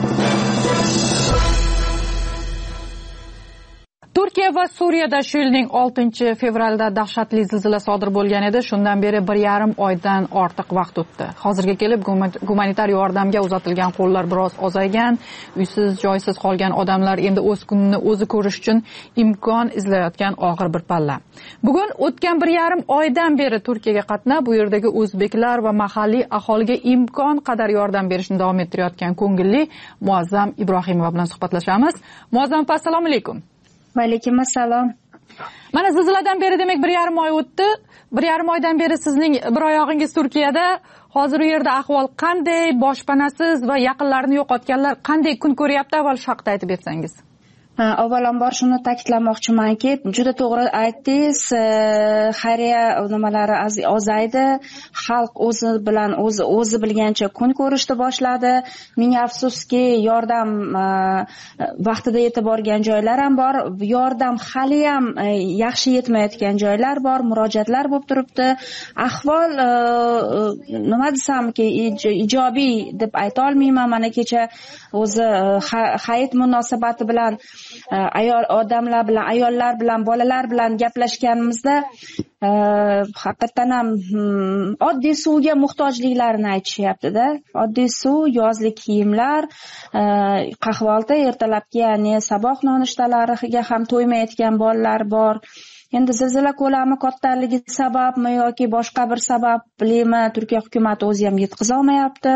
[SPEAKER 2] Turkiya va Suriyada shu yilning oltinchi fevralida dahshatli zilzila sodir bo'lgan edi. Shundan beri bir yarim oydan ortiq vaqt o'tdi. Hozirga kelib gumanitar yordamga uzatilgan qo'llar biroz ozaygan, uysiz, joysiz qolgan odamlar endi o'z kunini o'zi ko'rish uchun imkon izlayotgan og'ir bir palla. Bugun o'tgan bir yarim oydan beri Turkiyaga qatnab, bu yerdagi o'zbeklar va mahalliy aholiga imkon qadar yordam berishni davom ettirayotgan ko'ngilli Muazzam Ibrohimova bilan suhbatlashamiz. Muazzam, assalomu alaykum.
[SPEAKER 16] Va alaykum assalom.
[SPEAKER 2] Mana zilziladan beri demak bir yarim oy o'tdi. Bir yarim oydan beri sizning bir oyog'ingiz Turkiyada. Hozir u yerda ahvol qanday? Boshpanasiz va yaqinlarini yo'qotganlar qanday kun ko'ryapti? Avval shu haqida aytib bersangiz.
[SPEAKER 16] Avvalambor shuni ta'kidlamoqchimanki, juda to'g'ri aytdingiz, xayriya nimalari ozaydi, xalq o'zi bilan o'zi o'zi bilgancha kun ko'rishni boshladi. Ming afsuski, yordam vaqtida yetib borgan joylar ham bor, yordam hali ham yaxshi yetmayotgan joylar bor, murojaatlar bo'lib turibdi. Ahvol nima desamki, ijobiy deb ayta olmayman. Mana kecha o'zi hayit munosabati bilan ayol odamlar bilan, ayollar bilan, bolalar bilan gaplashganimizda haqiqatan ham oddiy suvga muhtojliklarini aytishyapti-da. Oddiy suv, yozlik kiyimlar, qahvalta, ertalabki ya'ni saboq nonushtalariga ham to'ymayotgan bolalar bor. Endi zilzila ko'lami kattaligi sababmi yoki boshqa bir sabablimi Turkiya hukumati o'zi ham yetkiza olmayapti.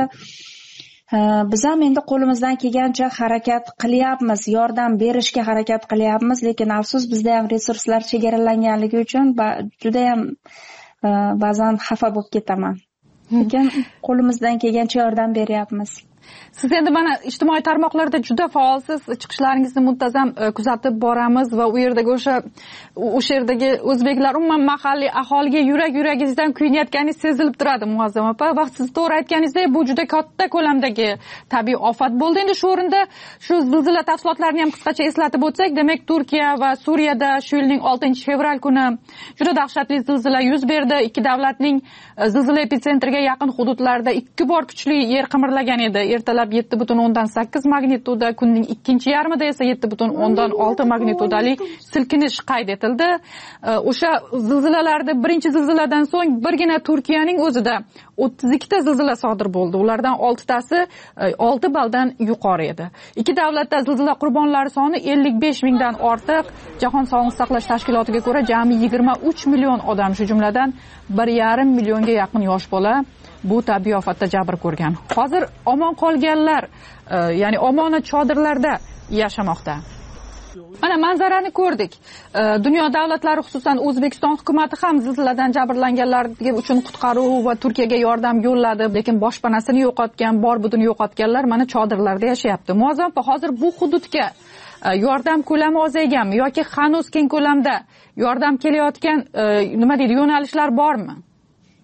[SPEAKER 16] Biz ham endi qo'limizdan kelgancha harakat qilyapmiz, yordam berishga harakat qilyapmiz, lekin afsus bizda ham resurslar chegaralanganligi uchun juda ham ba'zan xafa bo'lib ketaman. Lekin qo'limizdan kelgancha yordam beryapmiz.
[SPEAKER 2] Siz endi mana ijtimoiy tarmoqlarda juda faolsiz, chiqishlaringizni muntazam kuzatib boramiz va u yerdagi o'sha o'sha yerdagi o'zbeklar, umuman mahalliy aholiga yurak-yuragingizdan kuyinayotganingiz sezilib turadi, Muazzam opa. Va siz to'g'ri aytganingizdek, bu juda katta ko'lamdagi tabiiy ofat bo'ldi. Endi shu o'rinda shu zilzila tafsilotlarini ham qisqacha eslatib o'tsak, demak Turkiya va Suriyada shu yilning oltinchi fevral kuni juda dahshatli zilzila yuz berdi. Ikki davlatning zilzila episentriga yaqin hududlarda ikki bor kuchli yer qimirlagan edi. Ertalab yetti butun o'ndan sakkiz magnituda, kunning ikkinchi yarmida esa yetti butun o'ndan olti magnitudali silkinish qayd etildi. O'sha zilzilalarda birinchi zilziladan so'ng birgina Turkiyaning o'zida o'ttiz ikkita zilzila sodir bo'ldi. Ulardan oltitasi olti balldan yuqori edi. Ikki davlatda zilzila qurbonlari soni ellik besh mingdan ortiq. Jahon sog'liqni saqlash tashkilotiga ko'ra, jami yigirma uch million odam, shu jumladan bir yarim millionga yaqin yosh bola bu tabiiy ofatda jabr ko'rgan. Hozir omon qolganlar, ya'ni omonat chodirlarda yashamoqda. Mana manzarani ko'rdik. Dunyo davlatlari, xususan O'zbekiston hukumati ham zilziladan jabrlanganlar uchun qutqaruv va Turkiyaga yordam yo'lladi, lekin boshpanasini yo'qotgan, bor budini yo'qotganlar mana chodirlarda yashayapti. Muazzam opa, hozir bu hududga yordam ko'lami ozayganmi yoki hanuz keng ko'lamda yordam kelayotgan nima deydi, yo'nalishlar bormi?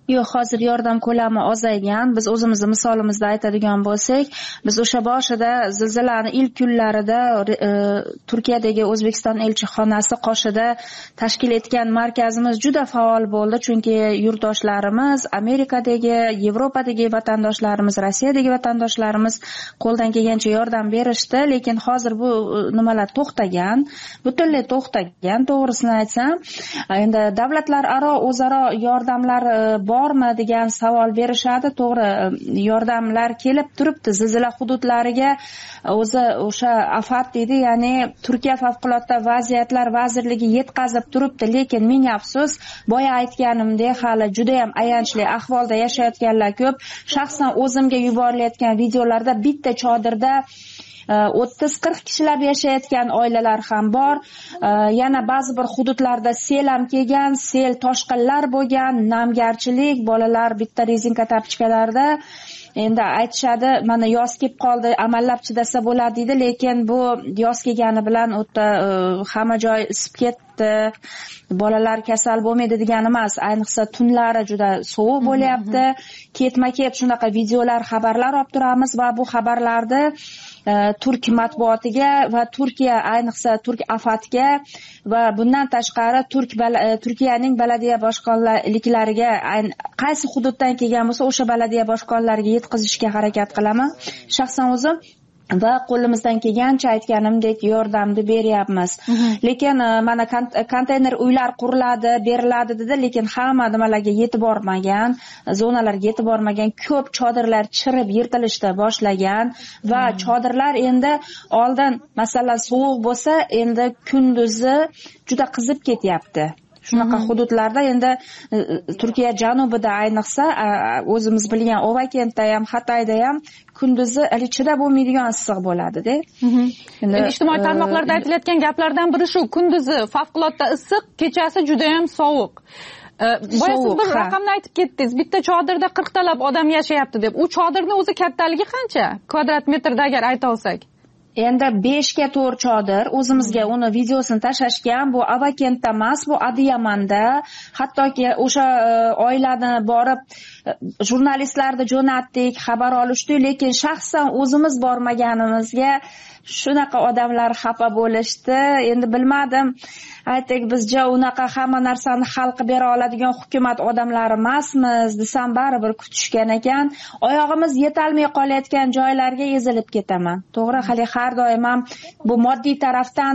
[SPEAKER 16] Yo'q, hozir yordam ko'lami ozaygan. Biz o'zimizni misolimizda aytadigan bo'lsak, biz o'sha boshida zilzilani ilk kunlarida e, Turkiyadagi O'zbekiston elchixonasi qoshida tashkil etgan markazimiz juda faol bo'ldi, chunki yurtdoshlarimiz, Amerikadagi, Yevropadagi vatandoshlarimiz, Rossiyadagi vatandoshlarimiz qo'ldan kelgancha yordam berishdi, lekin hozir bu nimalar to'xtagan, butunlay to'xtagan. To'g'risini aytsam, endi davlatlararo o'zaro yordamlar bormi degan savol berishadi. To'g'ri, yordamlar kelib turibdi zilzila hududlariga. O'zi o'sha afat deydi, ya'ni Turkiya favqulodda vaziyatlar vazirligi yetkazib turibdi, lekin ming afsus, boya aytganimdek, hali juda ham ayanchli ahvolda yashayotganlar ko'p. Shaxsan o'zimga yuborilayotgan videolarda bitta chodirda o'ttiz qirq kishilar yashayotgan oilalar ham bor. Yana ba'zi bir hududlarda sel ham kelgan, sel toshqinlar bo'lgan, namgarchilik, bolalar bitta rezinka tapichkalarda. Endi aytishadi, mana yoz kelib qoldi, amallab chidasa bo'ladi deydi, lekin bu yoz kelgani bilan o'tda hamma joy isib ketdi. Bolalar kasal bo'lmaydi degani emas, ayniqsa tunlari juda sovuq bo'lyapti. Ketma-ket shunaqa videolar, xabarlar olib turamiz va bu xabarlarni turk matbuotiga va Turkiya, ayniqsa turk afatiga va bundan tashqari turk Turkiyaning baladiya boshqonliklariga qaysi hududdan kelgan bo'lsa o'sha baladiya boshqonlariga yetkazishga harakat qilaman shaxsan o'zim. Va qo'limizdan kelgancha aytganimdek yordamni beryapmiz. Lekin mana konteyner uylar quriladi, beriladi dedi, lekin hamma nimalarga yetib bormagan, zonalarga yetib bormagan, ko'p chodirlar chirib yirtilishda boshlagan va chodirlar endi oldin masalan sovuq bo'lsa, endi kunduzi juda qizib ketyapti. Shunaqa hududlarda endi Turkiya janubida ayniqsa o'zimiz bilgan Ovakentda ham, Hatayda ham kunduzi ichida bo'lmaydigan issiq bo'ladi-da.
[SPEAKER 2] Endi ijtimoiy tarmoqlarda aytilayotgan gaplardan biri shu, kunduzi favqulodda issiq, kechasi juda ham sovuq. Boya siz bir raqamni aytib ketdingiz, bitta chodirda qirqtalab odam yashayapti deb. U chodirning o'zi kattaligi qancha? Kvadrat metrda agar ayta olsak.
[SPEAKER 16] Endi besh ga to'rt chodir, o'zimizga uni videosini tashashgan. Bu Avakentda emas, bu Adiyamonda. Hattoki o'sha oilani borib jurnalistlarni jo'natdik, xabar olishdik, lekin shaxsan o'zimiz bormaganimizga shunaqa odamlar xafa bo'lishdi. Endi bilmadim, aytdik bizga unaqa hamma narsani hal qilib bera oladigan hukumat odamlari emasmiz desam, baribir kutishgan ekan. Oyog'imiz yetolmay qolayotgan joylarga ezilib ketaman. To'g'ri, hali har doim ham bu moddiy tarafdan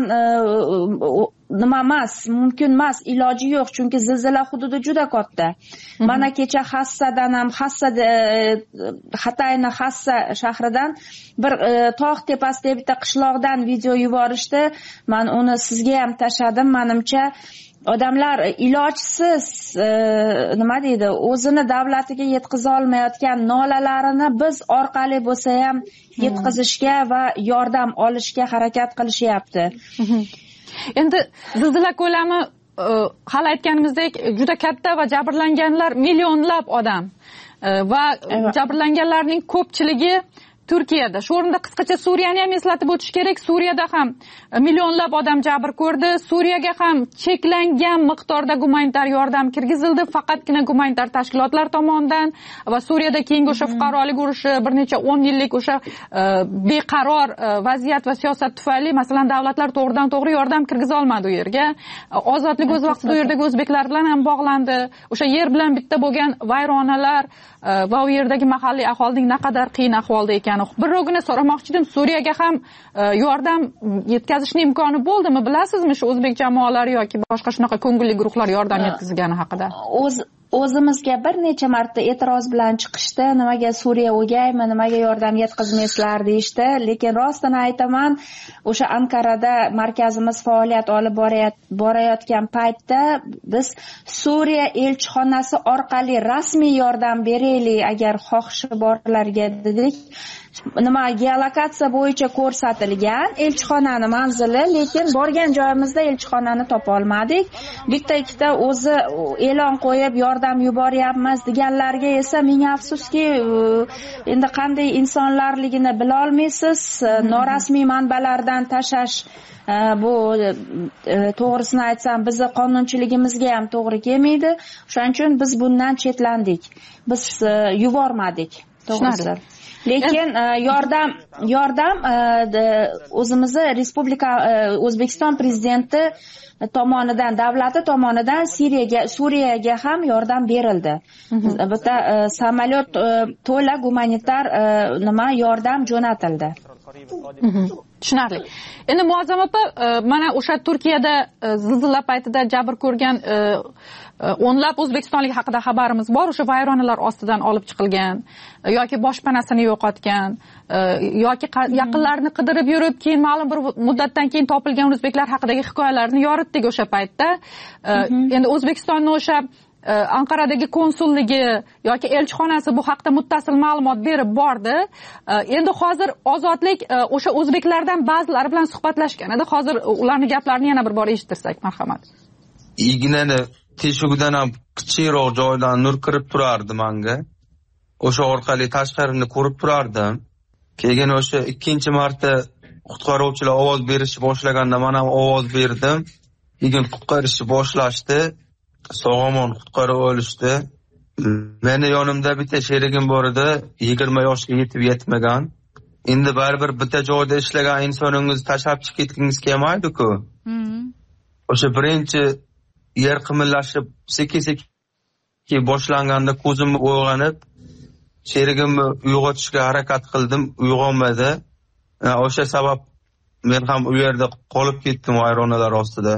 [SPEAKER 16] nima emas, mumkin emas, iloji yo'q, chunki zilzila hududi juda katta. Mana kecha Hassadan ham, Hassa Hatayni Hassa shahridan bir tog' tepasidagi bitta qishloqdan video yuborishdi. Men uni sizga ham tashladim. Menimcha odamlar ilojsiz nima deydi, o'zini davlatiga yetkiza olmayotgan nolalarini biz orqali bo'lsa ham yetkazishga va yordam olishga harakat qilishyapti.
[SPEAKER 2] Endi zilzila ko'lami hali aytganimizdek juda katta va jabrlanganlar millionlab odam va jabrlanganlarning ko'pchiligi Turkiyada. Shu o'rinda qisqacha Suriyani ham eslatib o'tish kerak. Suriyada ham millionlab odam jabr ko'rdi. Suriyaga ham cheklangan miqdorda gumanitar yordam kirgizildi, faqatgina gumanitar tashkilotlar tomonidan va Suriyada keyingi o'sha fuqarolik urushi, bir necha o'n yillik o'sha beqaror vaziyat va siyosat tufayli masalan davlatlar to'g'ridan to'g'ri yordam kirgiza olmadi u yerga. Ozodlik o'z vaqtida u yerdagi o'zbeklar bilan ham bog'landi. O'sha yer bilan bitta bo'lgan vayronalar va u yerdagi mahalliy aholining naqadar qiyin ahvolda ekani. Birrogina so'ramoqchi edim, Suriyaga ham yordam yetkazishning imkoni bo'ldimi? Bilasizmi shu o'zbek jamoalari yoki boshqa shunaqa ko'ngilli guruhlar yordam yetkazgani haqida?
[SPEAKER 16] O'z o'zimizga bir necha marta e'tiroz bilan chiqishdi, nimaga Suriya o'gaymi, nimaga yordam yetkazmaysizlar deyishdi, lekin rostini aytaman, o'sha Ankarada markazimiz faoliyat olib borayotgan paytda biz Suriya elchixonasi orqali rasmiy yordam beraylik agar xohishi borlarga dedik. nima geolokatsiya bo'yicha ko'rsatilgan elchixonani manzili, lekin borgan joyimizda elchixonani topa olmadik. Bitta ikkita o'zi e'lon qo'yib yordam yuboryapmiz deganlarga esa ming afsuski, endi qanday insonlarligini bila olmaysiz. Norasmiy manbalardan tashlash bu to'g'risini aytsam bizni qonunchiligimizga ham to'g'ri kelmaydi. O'shaning uchun biz bundan chetlandik. Biz yubormadik. To'g'risi. Lekin yordam yordam o'zimizni respublika O'zbekiston prezidenti tomonidan, davlati tomonidan Suriyaga Suriyaga ham yordam berildi. Bitta samolyot to'la gumanitar nima yordam jo'natildi.
[SPEAKER 2] Tushunarli. Endi Muazzam opa, mana o'sha Turkiyada zilzila paytida jabr ko'rgan o'nlab o'zbekistonlik haqida xabarimiz bor. O'sha vayronalar ostidan olib chiqilgan yoki boshpanasini yo'qotgan yoki yaqinlarini qidirib yurib, keyin ma'lum bir muddatdan keyin topilgan o'zbeklar haqidagi hikoyalarni yoritdik o'sha paytda. Endi O'zbekistonning o'sha Anqaradagi konsulligi yoki elchixonasi bu haqda muttasil ma'lumot berib bordi. Endi hozir Ozodlik o'sha o'zbeklardan ba'zilari bilan suhbatlashgan edi. Hozir ularning gaplarini yana bir bor eshittirsak, marhamat.
[SPEAKER 17] Ignani teshugidan ham kichikroq joydan nur kirib turardi menga. O'sha orqali tashqarini ko'rib turardim. Keyin o'sha ikkinchi marta qutqaruvchilar ovoz berishni boshlaganda men ham ovoz berdim. Keyin qutqarishni boshlashdi. Sog'omon qutqarib olishdi. Meni yonimda bitta sherigim bor edi, yigirma yoshga yetib yetmagan. Endi baribir bitta joyda ishlagan insoningizni tashlab chiqib ketgingiz kelmaydi-ku. O'sha birinchi yer qimillashib sekin-sekin boshlanganda ko'zimni uyg'onib, sherigimni uyg'otishga harakat qildim, uyg'onmadi. O'sha sabab men ham u yerda qolib ketdim vayronalar ostida.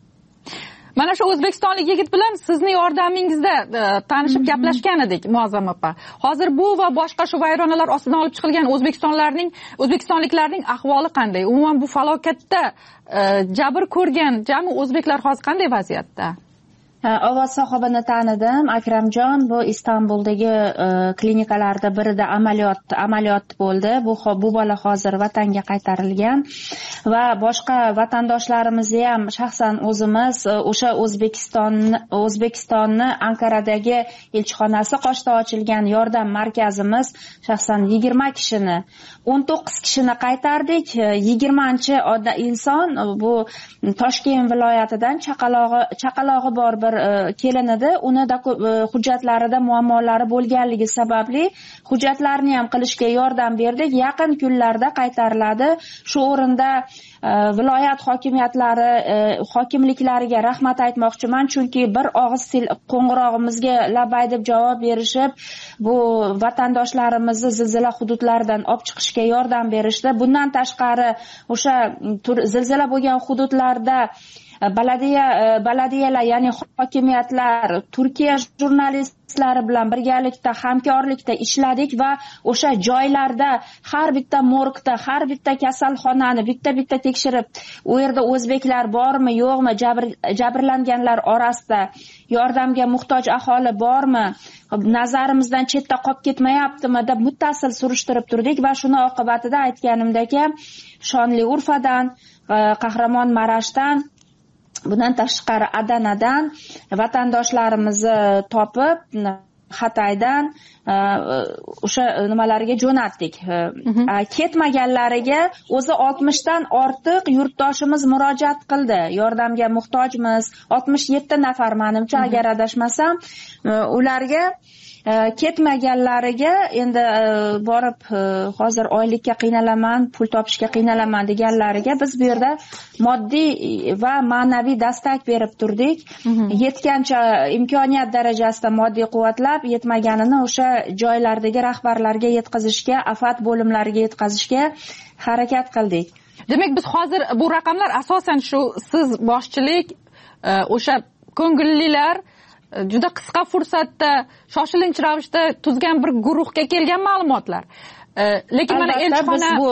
[SPEAKER 2] Mana shu o'zbekistonlik yigit bilan sizni yordamingizda tanishib gaplashgan edik, Muazzam opa. Hozir bu va boshqa shu vayronalar ostidan olib chiqilgan o'zbekistonlarning, o'zbekistonliklarning ahvoli qanday? Umuman bu falokatda jabr ko'rgan jami o'zbeklar hozir qanday vaziyatda?
[SPEAKER 16] Ovoz sohibini tanidim. Akramjon bu Istanbuldagi klinikalarda birida amaliyot amaliyot bo'ldi. Bu bu bola hozir vatanga qaytarilgan va boshqa vatandoshlarimizni ham shaxsan o'zimiz o'sha O'zbekiston O'zbekistonni Anqaradagi elchixonasi qoshida ochilgan yordam markazimiz shaxsan yigirma kishini, o'n to'qqiz kishini qaytardik. yigirmanchi inson bu Toshkent viloyatidan chaqalog'i chaqalog'i bor bir kelin edi. Unida hujjatlarida muammolari bo'lganligi sababli hujjatlarni ham qilishga yordam berdik. Yaqin kunlarda qaytariladi. Shu o'rinda viloyat hokimiyatlari, hokimliklariga rahmat aytmoqchiman, chunki bir og'iz qo'ng'irog'imizga labay deb javob berishib, bu vatandoshlarimizni zilzila hududlaridan olib chiqishga yordam berishdi. Bundan tashqari o'sha zilzila bo'lgan hududlarda baladiya baladiyalar, ya'ni hokimiyatlar Turkiya jurnalistlari bilan birgalikda hamkorlikda ishladik va o'sha joylarda har bitta morgda, har bitta kasalxonani bitta-bitta tekshirib, u yerda o'zbeklar bormi, yo'qmi, jabr jabrlanganlar orasida yordamga muhtoj aholi bormi, nazarimizdan chetda qolib ketmayaptimi deb muttasil surishtirib turdik va shuni oqibatida aytganimdek, Shonli Urfadan, Qahramon Marashdan, bundan tashqari Adanadan vatandoshlarimizni topib Xataydan o'sha nimalarga jo'natdik. Ketmaganlariga o'zi oltmishdan ortiq yurtdoshimiz murojaat qildi. Yordamga muhtojmiz. oltmish yetti nafar menimcha, agar adashmasam, ularga ketmaganlariga endi borib hozir oylikka qiynalaman, pul topishga qiynalaman deganlariga biz bu yerda moddiy va ma'naviy dastak berib turdik. Yetgancha imkoniyat darajasida moddiy quvvatlab, yetmaganini o'sha joylardagi rahbarlarga yetkazishga, afat bo'limlariga yetkazishga harakat qildik.
[SPEAKER 2] Demak, biz hozir bu raqamlar asosan shu siz boshchilik, o'sha ko'ngillilar juda qisqa fursatda shoshilinch ravishda tuzgan bir guruhga kelgan ma'lumotlar. Lekin mana elchixona
[SPEAKER 16] bu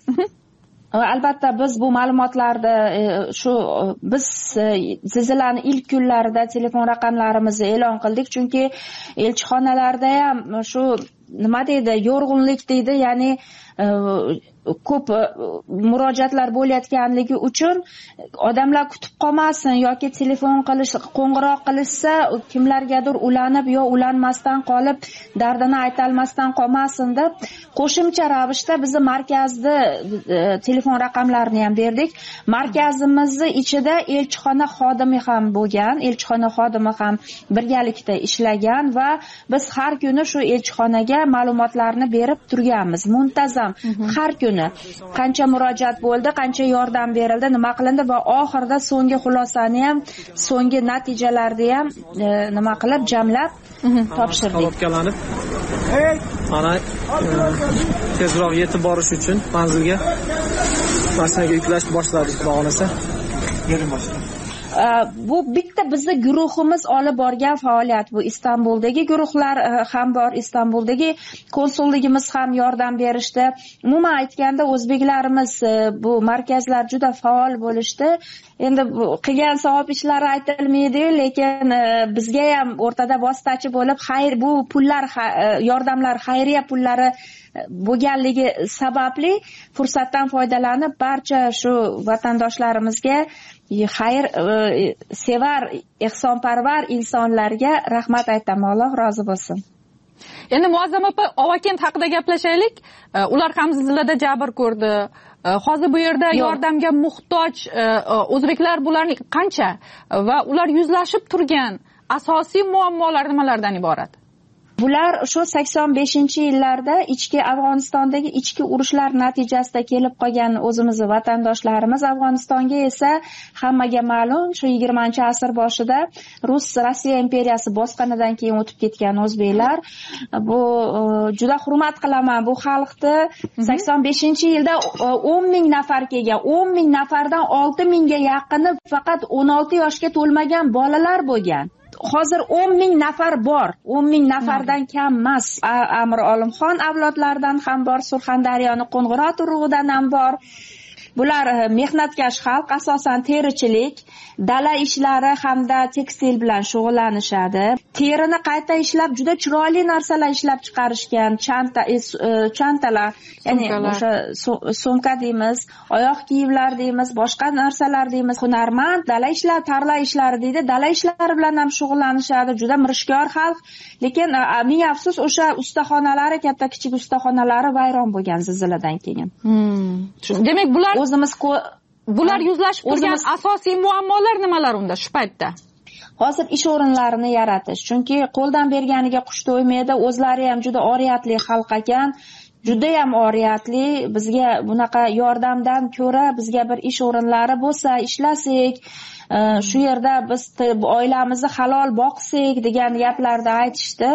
[SPEAKER 16] albatta biz bu ma'lumotlarni shu biz zilzilani ilk kunlarida telefon raqamlarimizni e'lon qildik, chunki elchixonalarda ham shu nima deydi, yo'rg'unlik deydi, ya'ni ko'p murojaatlar bo'layotganligi uchun odamlar kutib qolmasin yoki telefon qilish, qo'ng'iroq qilishsa kimlargadir ulanib yo ulanmasdan qolib dardini aytolmasdan qolmasin deb qo'shimcha ravishda bizni markazni telefon raqamlarini ham berdik. Markazimizni ichida elchixona xodimi ham bo'lgan, elchixona xodimi ham birgalikda ishlagan va biz har kuni shu elchixonaga ma'lumotlarni berib turganmiz muntazam. Har kuni qancha murojaat bo'ldi, qancha yordam berildi, nima qilindi va oxirida so'nggi xulosani ham, so'nggi natijalarni ham nima qilib jamlab topshirdik.
[SPEAKER 18] Topshirdik. Mana tezroq yetib borish uchun manzilga mashinaga yuklash boshladik, xudo xolasa.
[SPEAKER 16] Bu bitta bizni guruhimiz olib borgan faoliyat. Bu Istanbuldagi guruhlar ham bor, Istanbuldagi konsulligimiz ham yordam berishdi. Umuman aytganda o'zbeklarimiz bu markazlar juda faol bo'lishdi. Endi qilgan savob ishlari aytilmaydi, lekin bizga ham o'rtada vositachi bo'lib, xayr bu pullar, yordamlar xayriya pullari bo'lganligi sababli fursatdan foydalanib barcha shu vatandoshlarimizga, xayr sevar, ehsonparvar insonlarga rahmat aytaman. Alloh rozi bo'lsin.
[SPEAKER 2] Endi Muazzam opa, Ovakent haqida gaplashaylik. Ular ham zilzilada jabr ko'rdi. Hozir bu yerda yordamga muhtoj o'zbeklar bularning qancha va ular yuzlashib turgan asosiy muammolar nimalardan iborat?
[SPEAKER 16] Bular shu sakson beshinchi yillarda ichki Afg'onistondagi ichki urushlar natijasida kelib qolgan o'zimizni vatandoshlarimiz. Afg'onistonga esa hammaga ma'lum, shu yigirmanchi asr boshida Rus Rossiya imperiyasi bosqinidan keyin o'tib ketgan o'zbeklar. Bu juda hurmat qilaman bu xalqni. sakson beshinchi yilda o'n ming nafar kelgan, o'n ming nafardan olti mingga yaqini faqat o'n olti yoshga to'lmagan bolalar bo'lgan. Hozir o'n ming nafar bor. o'n ming nafardan kam emas. Amir Olimxon avlodlaridan ham bor, Surxondaryoning Qo'ng'irot urug'idan ham bor. Bular mehnatkash xalq, asosan terichilik, dala ishlari hamda tekstil bilan shug'ullanishadi. Terini qayta ishlab juda chiroyli narsalar ishlab chiqarishgan, chanta, chantalar, ya'ni o'sha sumka deymiz, oyoq kiyimlar deymiz, boshqa narsalar deymiz. Hunarmand, dala ishlari, tarla ishlari deydi, dala ishlari bilan ham shug'ullanishadi. Juda mirishkor xalq, lekin ming afsus o'sha ustaxonalari, katta kichik ustaxonalari vayron bo'lgan zilziladan keyin.
[SPEAKER 2] Hmm. Demak, bular o'zimiz bular yuzlashib turgan asosiy muammolar nimalar unda shu paytda?
[SPEAKER 16] Hozir ish o'rinlarini yaratish. Chunki qo'ldan berganiga qush to'ymaydi. O'zlari ham juda oriyatli xalq ekan. Juda ham oriyatli. Bizga bunaqa yordamdan ko'ra bizga bir ish o'rinlari bo'lsa, ishlasak, shu yerda biz oilamizni halol boqsak degan gaplarni aytishdi.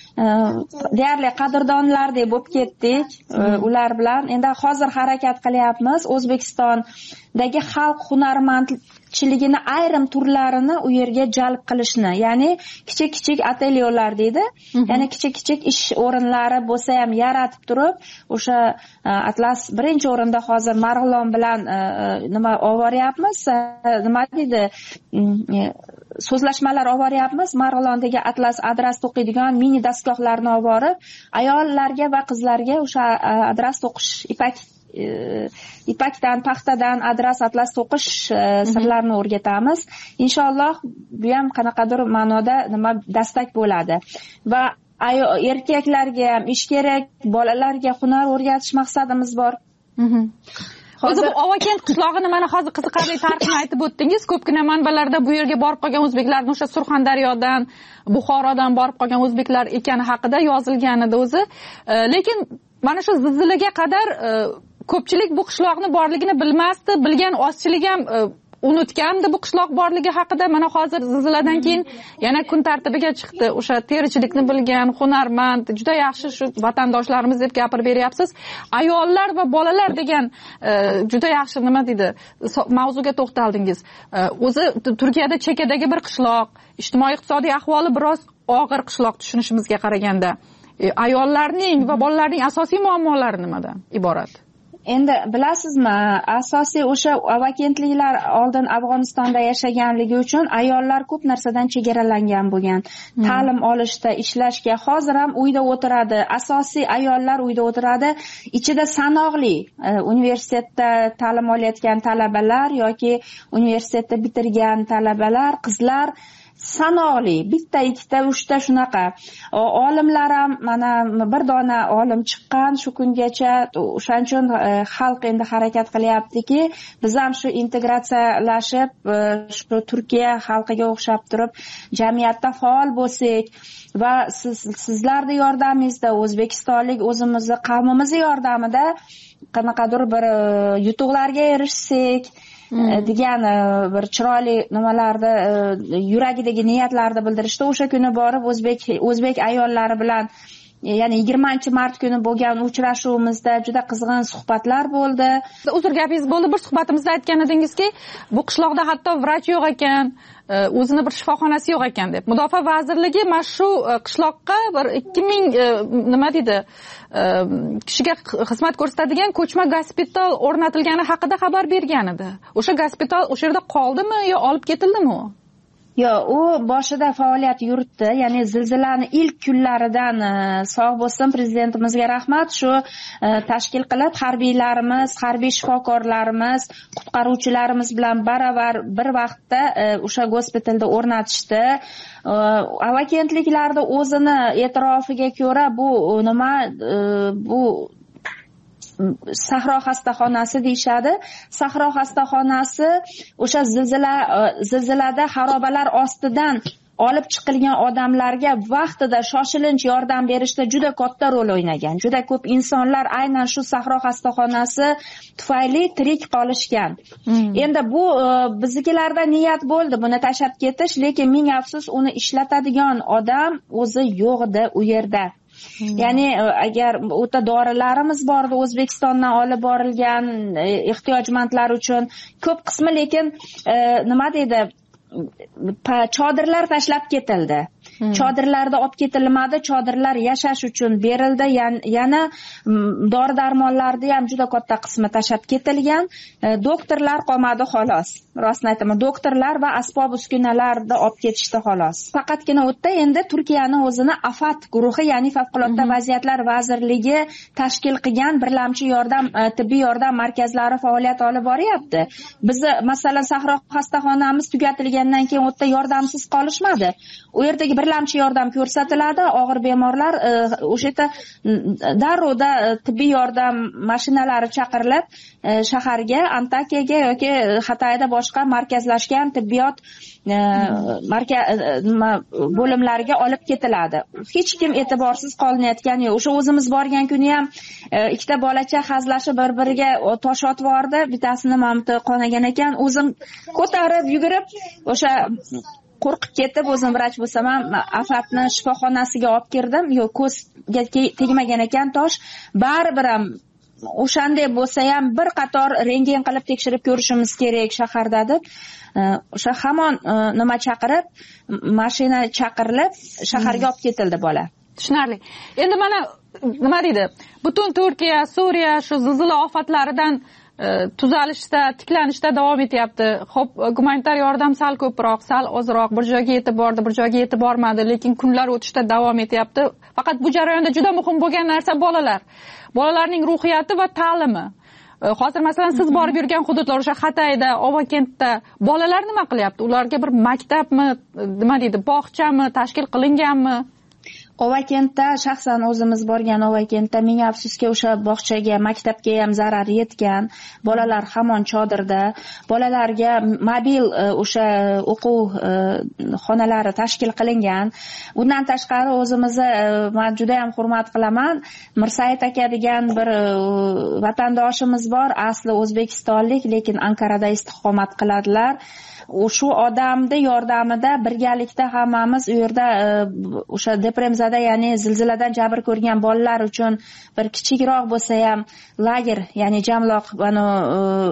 [SPEAKER 16] Deyarli qadrdonlardek bo'lib ketdik ular bilan. Endi hozir harakat qilyapmiz. O'zbekistondagi xalq hunarmandchiligini ayrim turlarini u yerga jalb qilishni, ya'ni kichik-kichik atelyelar deydi. Ya'ni kichik-kichik ish o'rinlari bo'lsa ham yaratib turib, o'sha Atlas birinchi o'rinda hozir Marg'ilon bilan nima ovoryapmiz, nima deydi, so'zlashmalar ovoryapmiz. Marg'ilondagi Atlas adras to'qiydigan mini dastgohlarni ovorib, ayollarga va qizlarga o'sha adras to'qish, ipak ipakdan, paxtadan adras atlas to'qish sirlarini o'rgatamiz. Inshaalloh bu ham qanaqadir ma'noda nima dastak bo'ladi. Va erkaklarga ham ish kerak, bolalarga hunar o'rgatish maqsadimiz bor.
[SPEAKER 2] O'zi bu Ovakent qishlog'ini mana hozir qiziqarli tarixini aytib o'tdingiz. Ko'pgina manbalarda bu yerga borib qolgan o'zbeklarning o'sha Surxondaryodan, Buxorodan borib qolgan o'zbeklar ekani haqida yozilgan edi o'zi. Lekin mana shu zilzilaga qadar ko'pchilik bu qishloqni borligini bilmasdi, bilgan ozchilik ham unutgandi bu qishloq borligi haqida. Mana hozir zilziladan keyin yana kun tartibiga chiqdi. O'sha terichilikni bilgan, hunarmand, juda yaxshi shu vatandoshlarimiz deb gapirib beryapsiz. Ayollar va bolalar degan juda yaxshi nima deydi, mavzuga to'xtaldingiz. O'zi Turkiyada chekkadagi bir qishloq, ijtimoiy-iqtisodiy ahvoli biroz og'ir qishloq tushunishimizga qaraganda. Ayollarning va bolalarning asosiy muammolari nimadan iborat?
[SPEAKER 16] endi bilasizmi, asosiy o'sha vakentliklar oldin Afg'onistonda yashaganligi uchun ayollar ko'p narsadan chegaralangan bo'lgan. Hmm. Ta'lim olishda, ishlashga. Hozir ham uyda o'tiradi. Asosiy ayollar uyda o'tiradi. Ichida sanoqli universitetda ta'lim olayotgan talabalar yoki universitetda bitirgan talabalar, qizlar sanoqli, bitta, ikkita, uchta shunaqa. Olimlar ham mana bir dona olim chiqqan shu kungacha, o'shaning uchun xalq endi harakat qilyaptiki, biz ham shu integratsiyalashib, shu Turkiya xalqiga o'xshab turib, jamiyatda faol bo'lsak va siz sizlarning yordamingizda, o'zbekistonlik o'zimizni qavmimiz yordamida qanaqadir bir yutuqlarga erishsak degan bir chiroyli nimalarni yuragidagi niyatlarni bildirishdi. O'sha kuni borib o'zbek o'zbek ayollari bilan, ya'ni yigirmanchi mart kuni bo'lgan uchrashuvimizda juda qizg'in suhbatlar bo'ldi.
[SPEAKER 2] Uzr gapingiz bo'ldi. Bir suhbatimizda aytgan edingizki, bu qishloqda hatto vrach yo'q ekan, o'zini bir shifoxonasi yo'q ekan deb. Mudofaa vazirligi mana shu qishloqqa bir ikki ming nima deydi, kishiga xizmat ko'rsatadigan ko'chma gospital o'rnatilgani haqida xabar bergan edi. O'sha gospital o'sha yerda qoldimi yo olib ketildimi u?
[SPEAKER 16] Yo, u boshida faoliyat yuritdi, ya'ni zilzilani ilk kunlaridan sog' bo'lsin prezidentimizga rahmat, shu tashkil qilib harbiylarimiz, harbiy shifokorlarimiz, qutqaruvchilarimiz bilan baravar bir vaqtda o'sha gospitalda o'rnatishdi. Agentliklarda o'zini e'tirofiga ko'ra bu nima, bu sahro xastaxonasi deyshadi. Sahro xastaxonasi o'sha zilzila zilzilada xarobalar ostidan olib chiqilgan odamlarga vaqtida shoshilinch yordam berishda juda katta rol o'ynagan. Juda ko'p insonlar aynan shu sahro xastaxonasi tufayli tirik qolishgan. Hmm. Endi bu biznikilarda niyat bo'ldi buni tashab ketish, lekin ming afsus uni ishlatadigan odam o'zi yo'q edi u yerda. Hmm. Ya'ni agar o'ta dorilarimiz bor edi O'zbekistondan olib borilgan ehtiyojmandlar uchun ko'p qismi, lekin e, nima deydi, chodirlar tashlab ketildi. Hmm. Chodirlarda olib ketilmadi, chodirlar yashash uchun berildi. Yana dori-darmonlarni ham juda katta qismi tashlab ketilgan. Doktorlar qolmadi xolos. Rostini aytaman, doktorlar va asbob uskunalarni olib ketishdi xolos. Faqatgina o'tda endi Turkiyaning o'zini AFAT guruhi, ya'ni favqulodda hmm. vaziyatlar vazirligi tashkil qilgan birlamchi yordam tibbiy yordam markazlari faoliyat olib boryapti. Bizni masalan Sahro xastaxonamiz tugatilgandan keyin o'tda yordamsiz qolishmadi. U yerdagi birlamchi yordam ko'rsatiladi, og'ir bemorlar o'sha yerda darrovda tibbiy yordam mashinalari chaqirilib shaharga, Antakiyaga yoki Xatoyda boshqa markazlashgan tibbiyot bo'limlariga olib ketiladi. Hech kim e'tiborsiz qolinayotgani yo'q. O'sha o'zimiz borgan kuni ham ikkita bolacha hazlashib bir-biriga tosh otib yordi, bittasini mamti qonagan ekan, o'zim ko'tarib yugurib o'sha qo'rqib ketib, o'zim vrach bo'lsam ham AFATni shifoxonasiga olib kirdim. Yo'q, ko'zga tegmagan ekan tosh. Baribir ham o'shanday bo'lsa ham bir qator rentgen qilib tekshirib ko'rishimiz kerak shaharda deb, o'sha hamon nima chaqirib, mashina chaqirilib shaharga olib ketildi bola.
[SPEAKER 2] Tushunarli. Endi mana nima deydi? Butun Turkiya, Suriya shu zilzila ofatlaridan tuzalishda, tiklanishda davom etyapti. Xo'p, gumanitar yordam sal ko'proq, sal ozroq, bir joyga yetib bordi, bir joyga yetib bormadi, lekin kunlar o'tishda davom etyapti. Faqat bu jarayonda juda muhim bo'lgan narsa bolalar. Bolalarning ruhiyati va ta'limi. Hozir masalan siz borib yurgan hududlar, o'sha Xatoyda, Ovakentda bolalar nima qilyapti? Ularga bir maktabmi, nima deydi, bog'chami tashkil qilinganmi?
[SPEAKER 16] Ovakentda shaxsan o'zimiz borgan Ovakentda ming afsuski o'sha bog'chaga, maktabga ham zarar yetgan. Bolalar hamon chodirda. Bolalarga mobil o'sha o'quv xonalari tashkil qilingan. Bundan tashqari o'zimizni men juda ham hurmat qilaman. Mirsayit aka degan bir vatandoshimiz bor, asli o'zbekistonlik, lekin Ankarada istiqomat qiladilar. Shu odamning yordamida birgalikda hammamiz u yerda o'sha depremzada, ya'ni zilziladan jabr ko'rgan bolalar uchun bir kichikroq bo'lsa ham lager, ya'ni jamloq, mana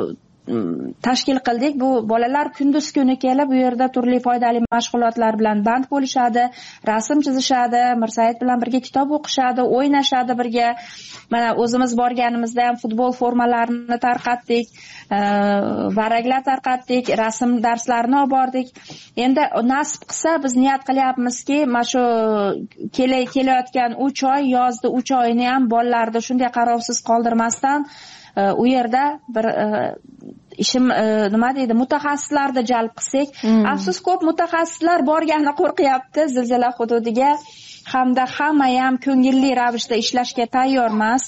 [SPEAKER 16] tashkil qildik. Bu bolalar kunduz kuni kelib bu yerda turli foydali mashg'ulotlar bilan band bo'lishadi, rasm chizishadi, Mirsaid bilan birga kitob o'qishadi, o'ynashadi birga. Mana o'zimiz borganimizda ham futbol formalarini tarqatdik, varraklar tarqatdik, rasm darslarini olib bordik. Endi nasib qilsa biz niyat qilyapmizki, mana shu kelayotgan uch oy, yozda uch oyni ham bolalarni shunday qarovsiz qoldirmasdan u yerda bir ishim nima deydi, mutaxassislarni jalb qilsak. Afsus, ko'p mutaxassislar borgani qo'rqyapti zilzila hududiga, hamda hamma ham ko'ngilli ravishda ishlashga tayyor emas.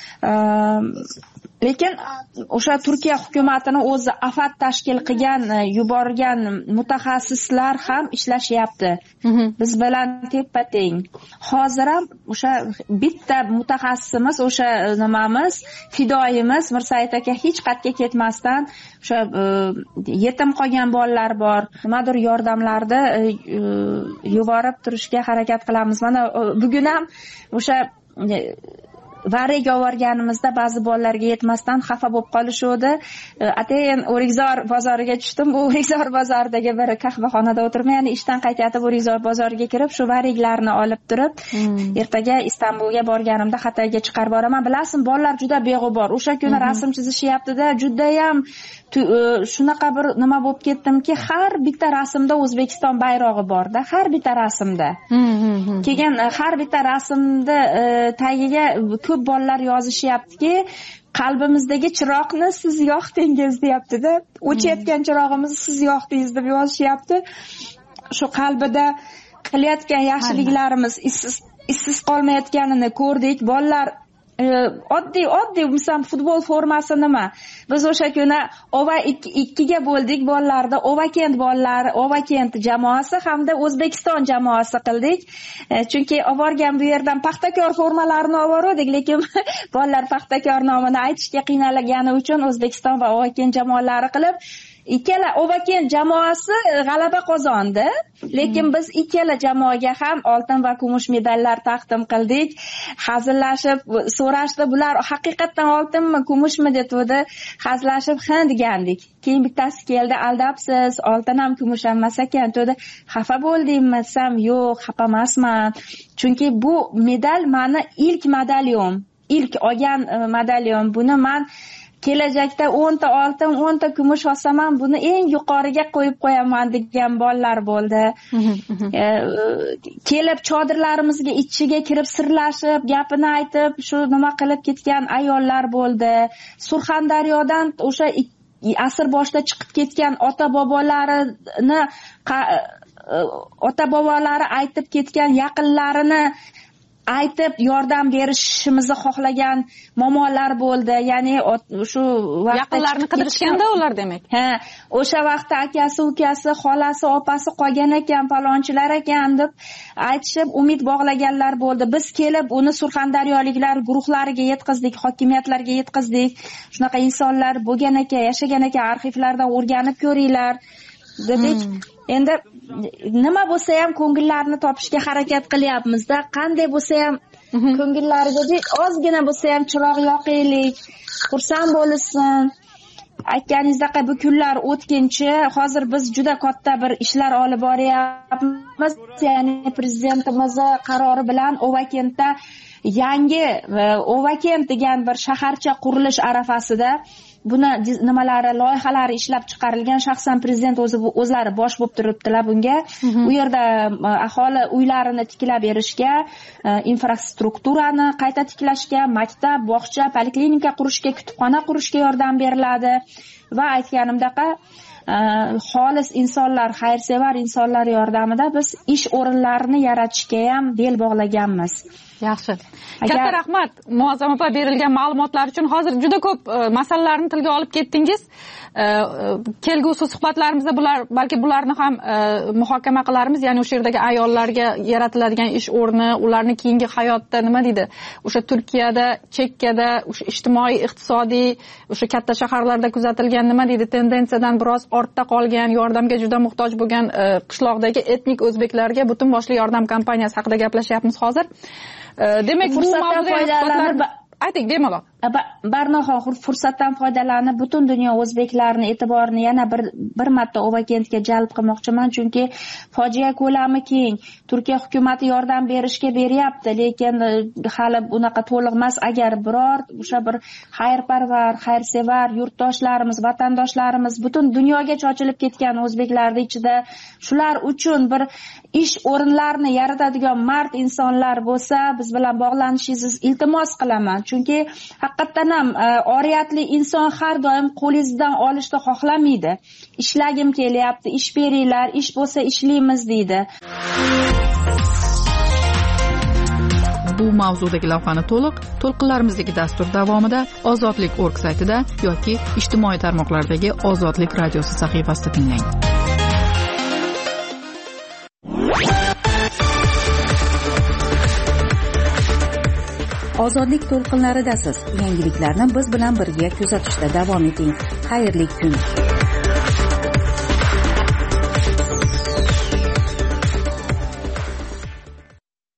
[SPEAKER 16] Lekin o'sha Turkiya hukumatini o'zi afat tashkil qilgan, yuborgan mutaxassislar ham ishlashyapti. Biz bilan teppa-teng. Hozir ham o'sha bitta mutaxassisimiz, o'sha nimamiz, fidoyimiz Mirsaid aka hech qayerga ketmasdan o'sha yetim qolgan bolalar bor, nimadir yordamlarni yuborib turishga harakat qilamiz. Mana bugun ham o'sha varrak olganimizda ba'zi bolalarga yetmasdan xafa bo'lib qolishdi. Atayin O'rikzor bozoriga tushdim. Bu O'rikzor bozoridagi bir qahvaxonada o'tirib, ya'ni ishdan qaytayotib O'rikzor bozoriga kirib, shu varraklarni olib turib, ertaga Istanbulga borganimda Xatoyga chiqarib boraman. Bilasizmi, bolalar juda beg'ubor. O'sha kuni rasm chizishyapti-da, juda ham shunaqa bir nima bo'lib ketdimki, har bitta rasmda O'zbekiston bayrog'i bor-da, har bitta rasmda. Keyin har bitta rasmda tagiga ko'p bolalar yozishyaptiki, qalbimizdagi chiroqni siz yoqdingiz deyapti-da. O'chayotgan chirog'imizni siz yoqdingiz deb yozishyapti. Shu qalbida qilayotgan yaxshiliklarimiz issiz issiz qolmayotganini ko'rdik. Bolalar oddiy oddiy misol futbol formasi nima? Biz o'sha kuni Ova ikkiga bo'ldik bolalarni. Ovakent bolalari, Ovakent jamoasi hamda O'zbekiston jamoasi qildik. Chunki oborgan bu yerdan Paxtakor formalarini olvordik, lekin bolalar Paxtakor nomini aytishga qiynalgani uchun O'zbekiston va Ovakent jamoalari qilib, ikkala Ovakent jamoasi g'alaba qozondi, lekin biz ikkala jamoaga ham oltin va kumush medallar taqdim qildik. Hazillashib so'rashdi, bular haqiqatan oltinmi, kumushmi debdi. Hazillashib ha degandik. Keyin bittasi keldi, aldabsiz, oltin ham kumush ham emas ekan dedi. Xafa bo'ldingmi desam, yo'q, xafa emasman. Chunki bu medal meni ilk medalyon, ilk olgan medalyon. Buni men kelajakda o'nta oltin, o'nta kumush olsam ham buni eng yuqoriga qo'yib qo'yaman degan bolalar bo'ldi. Kelib chodirlarimizga ichiga kirib sirlashib, gapini aytib, shu nima qilib ketgan ayollar bo'ldi. Surxondaryodan o'sha asr boshida chiqib ketgan ota-bobolarini ota-bobolari aytib ketgan yaqinlarini aytib yordam berishimizni xohlagan momolar bo'ldi. Ya'ni shu vaqtda
[SPEAKER 2] yaqinlarni qidirishganda ular demak.
[SPEAKER 16] Ha, o'sha vaqtda akasi, ukasi, xolasi, opasi qolgan ekan, palonchilar ekan deb aytishib umid bog'laganlar bo'ldi. Biz kelib uni surxondaryoliklar guruhlariga yetkazdik, hokimiyatlarga yetkazdik. Shunaqa insonlar bo'lgan ekan, yashagan ekan, arxivlardan o'rganib ko'ringlar dedik. Endi nima bo'lsa ham ko'ngillarni topishga harakat qilyapmiz-da. Qanday bo'lsa ham ko'ngillariga ozgina bo'lsa ham chiroq yoqaylik, xursand bo'lsin. Aytganingizdek, bu kunlar o'tkinchi. Hozir biz juda katta bir ishlar olib boryapmiz. Ya'ni prezidentimiz qarori bilan Ovakentda yangi Ovakent degan bir shaharcha qurilish arafasida buni nimalari loyihalari ishlab chiqarilgan. Shaxsan prezident o'zi o'zlari bosh bo'lib turibdilar bunga. U yerda aholi uylarini tiklab berishga, infrastrukturani qayta tiklashga, maktab, bog'cha, poliklinika qurishga, kutubxona qurishga yordam beriladi va aytganimdek xolis insonlar, xayrsevar insonlar yordamida biz ish o'rinlarini yaratishga ham bel bog'laganmiz.
[SPEAKER 2] Yaxshi. Katta rahmat Muazzam opa berilgan ma'lumotlar uchun. Hozir juda ko'p masalalarni tilga olib ketdingiz. Kelgusi suhbatlarimizda bular, balki bularni ham muhokama qilarmiz. Ya'ni o'sha yerdagi ayollarga yaratiladigan ish o'rni, ularning keyingi hayotda nima deydi? O'sha Turkiyada, Chekkiyada, o'sha ijtimoiy, iqtisodiy, o'sha katta shaharlarda kuzatilgan nima deydi, tendensiyadan biroz ortda qolgan, yordamga juda muhtoj bo'lgan qishloqdagi etnik o'zbeklarga butun boshli yordam kampaniyasi haqida gaplashyapmiz hozir. Demak, bu mavzuda ayting, bemalol.
[SPEAKER 16] barnoha fursatdan foydalanib butun dunyo o'zbeklarini e'tiborini yana bir bir marta Ovakentga jalb qilmoqchiman, chunki fojia ko'lami keng. Turkiya hukumati yordam berishga beryapti, lekin hali unaqa to'liq emas. Agar biror o'sha bir xayrparvar, xayrsevar yurtdoshlarimiz, vatandoshlarimiz butun dunyoga chochilib ketgan o'zbeklarning ichida shular uchun bir ish o'rinlarini yaratadigan mard insonlar bo'lsa, biz bilan bog'lanishingizni iltimos qilaman. Chunki haqiqatan ham oriyatli inson har doim qo'lingizdan olishni xohlamaydi. Ishlagim kelyapti, ish beringlar, ish bo'lsa ishlaymiz deydi.
[SPEAKER 2] Bu mavzudagi lavhani to'liq to'lqinlarimizdagi dastur davomida ozodlik точка org saytida yoki ijtimoiy tarmoqlardagi Ozodlik radiosi sahifasida tinglang.
[SPEAKER 1] Ozodlik to'lqinlaridasiz. Yangiliklarni biz bilan birga kuzatishda davom eting. Xayrli kun.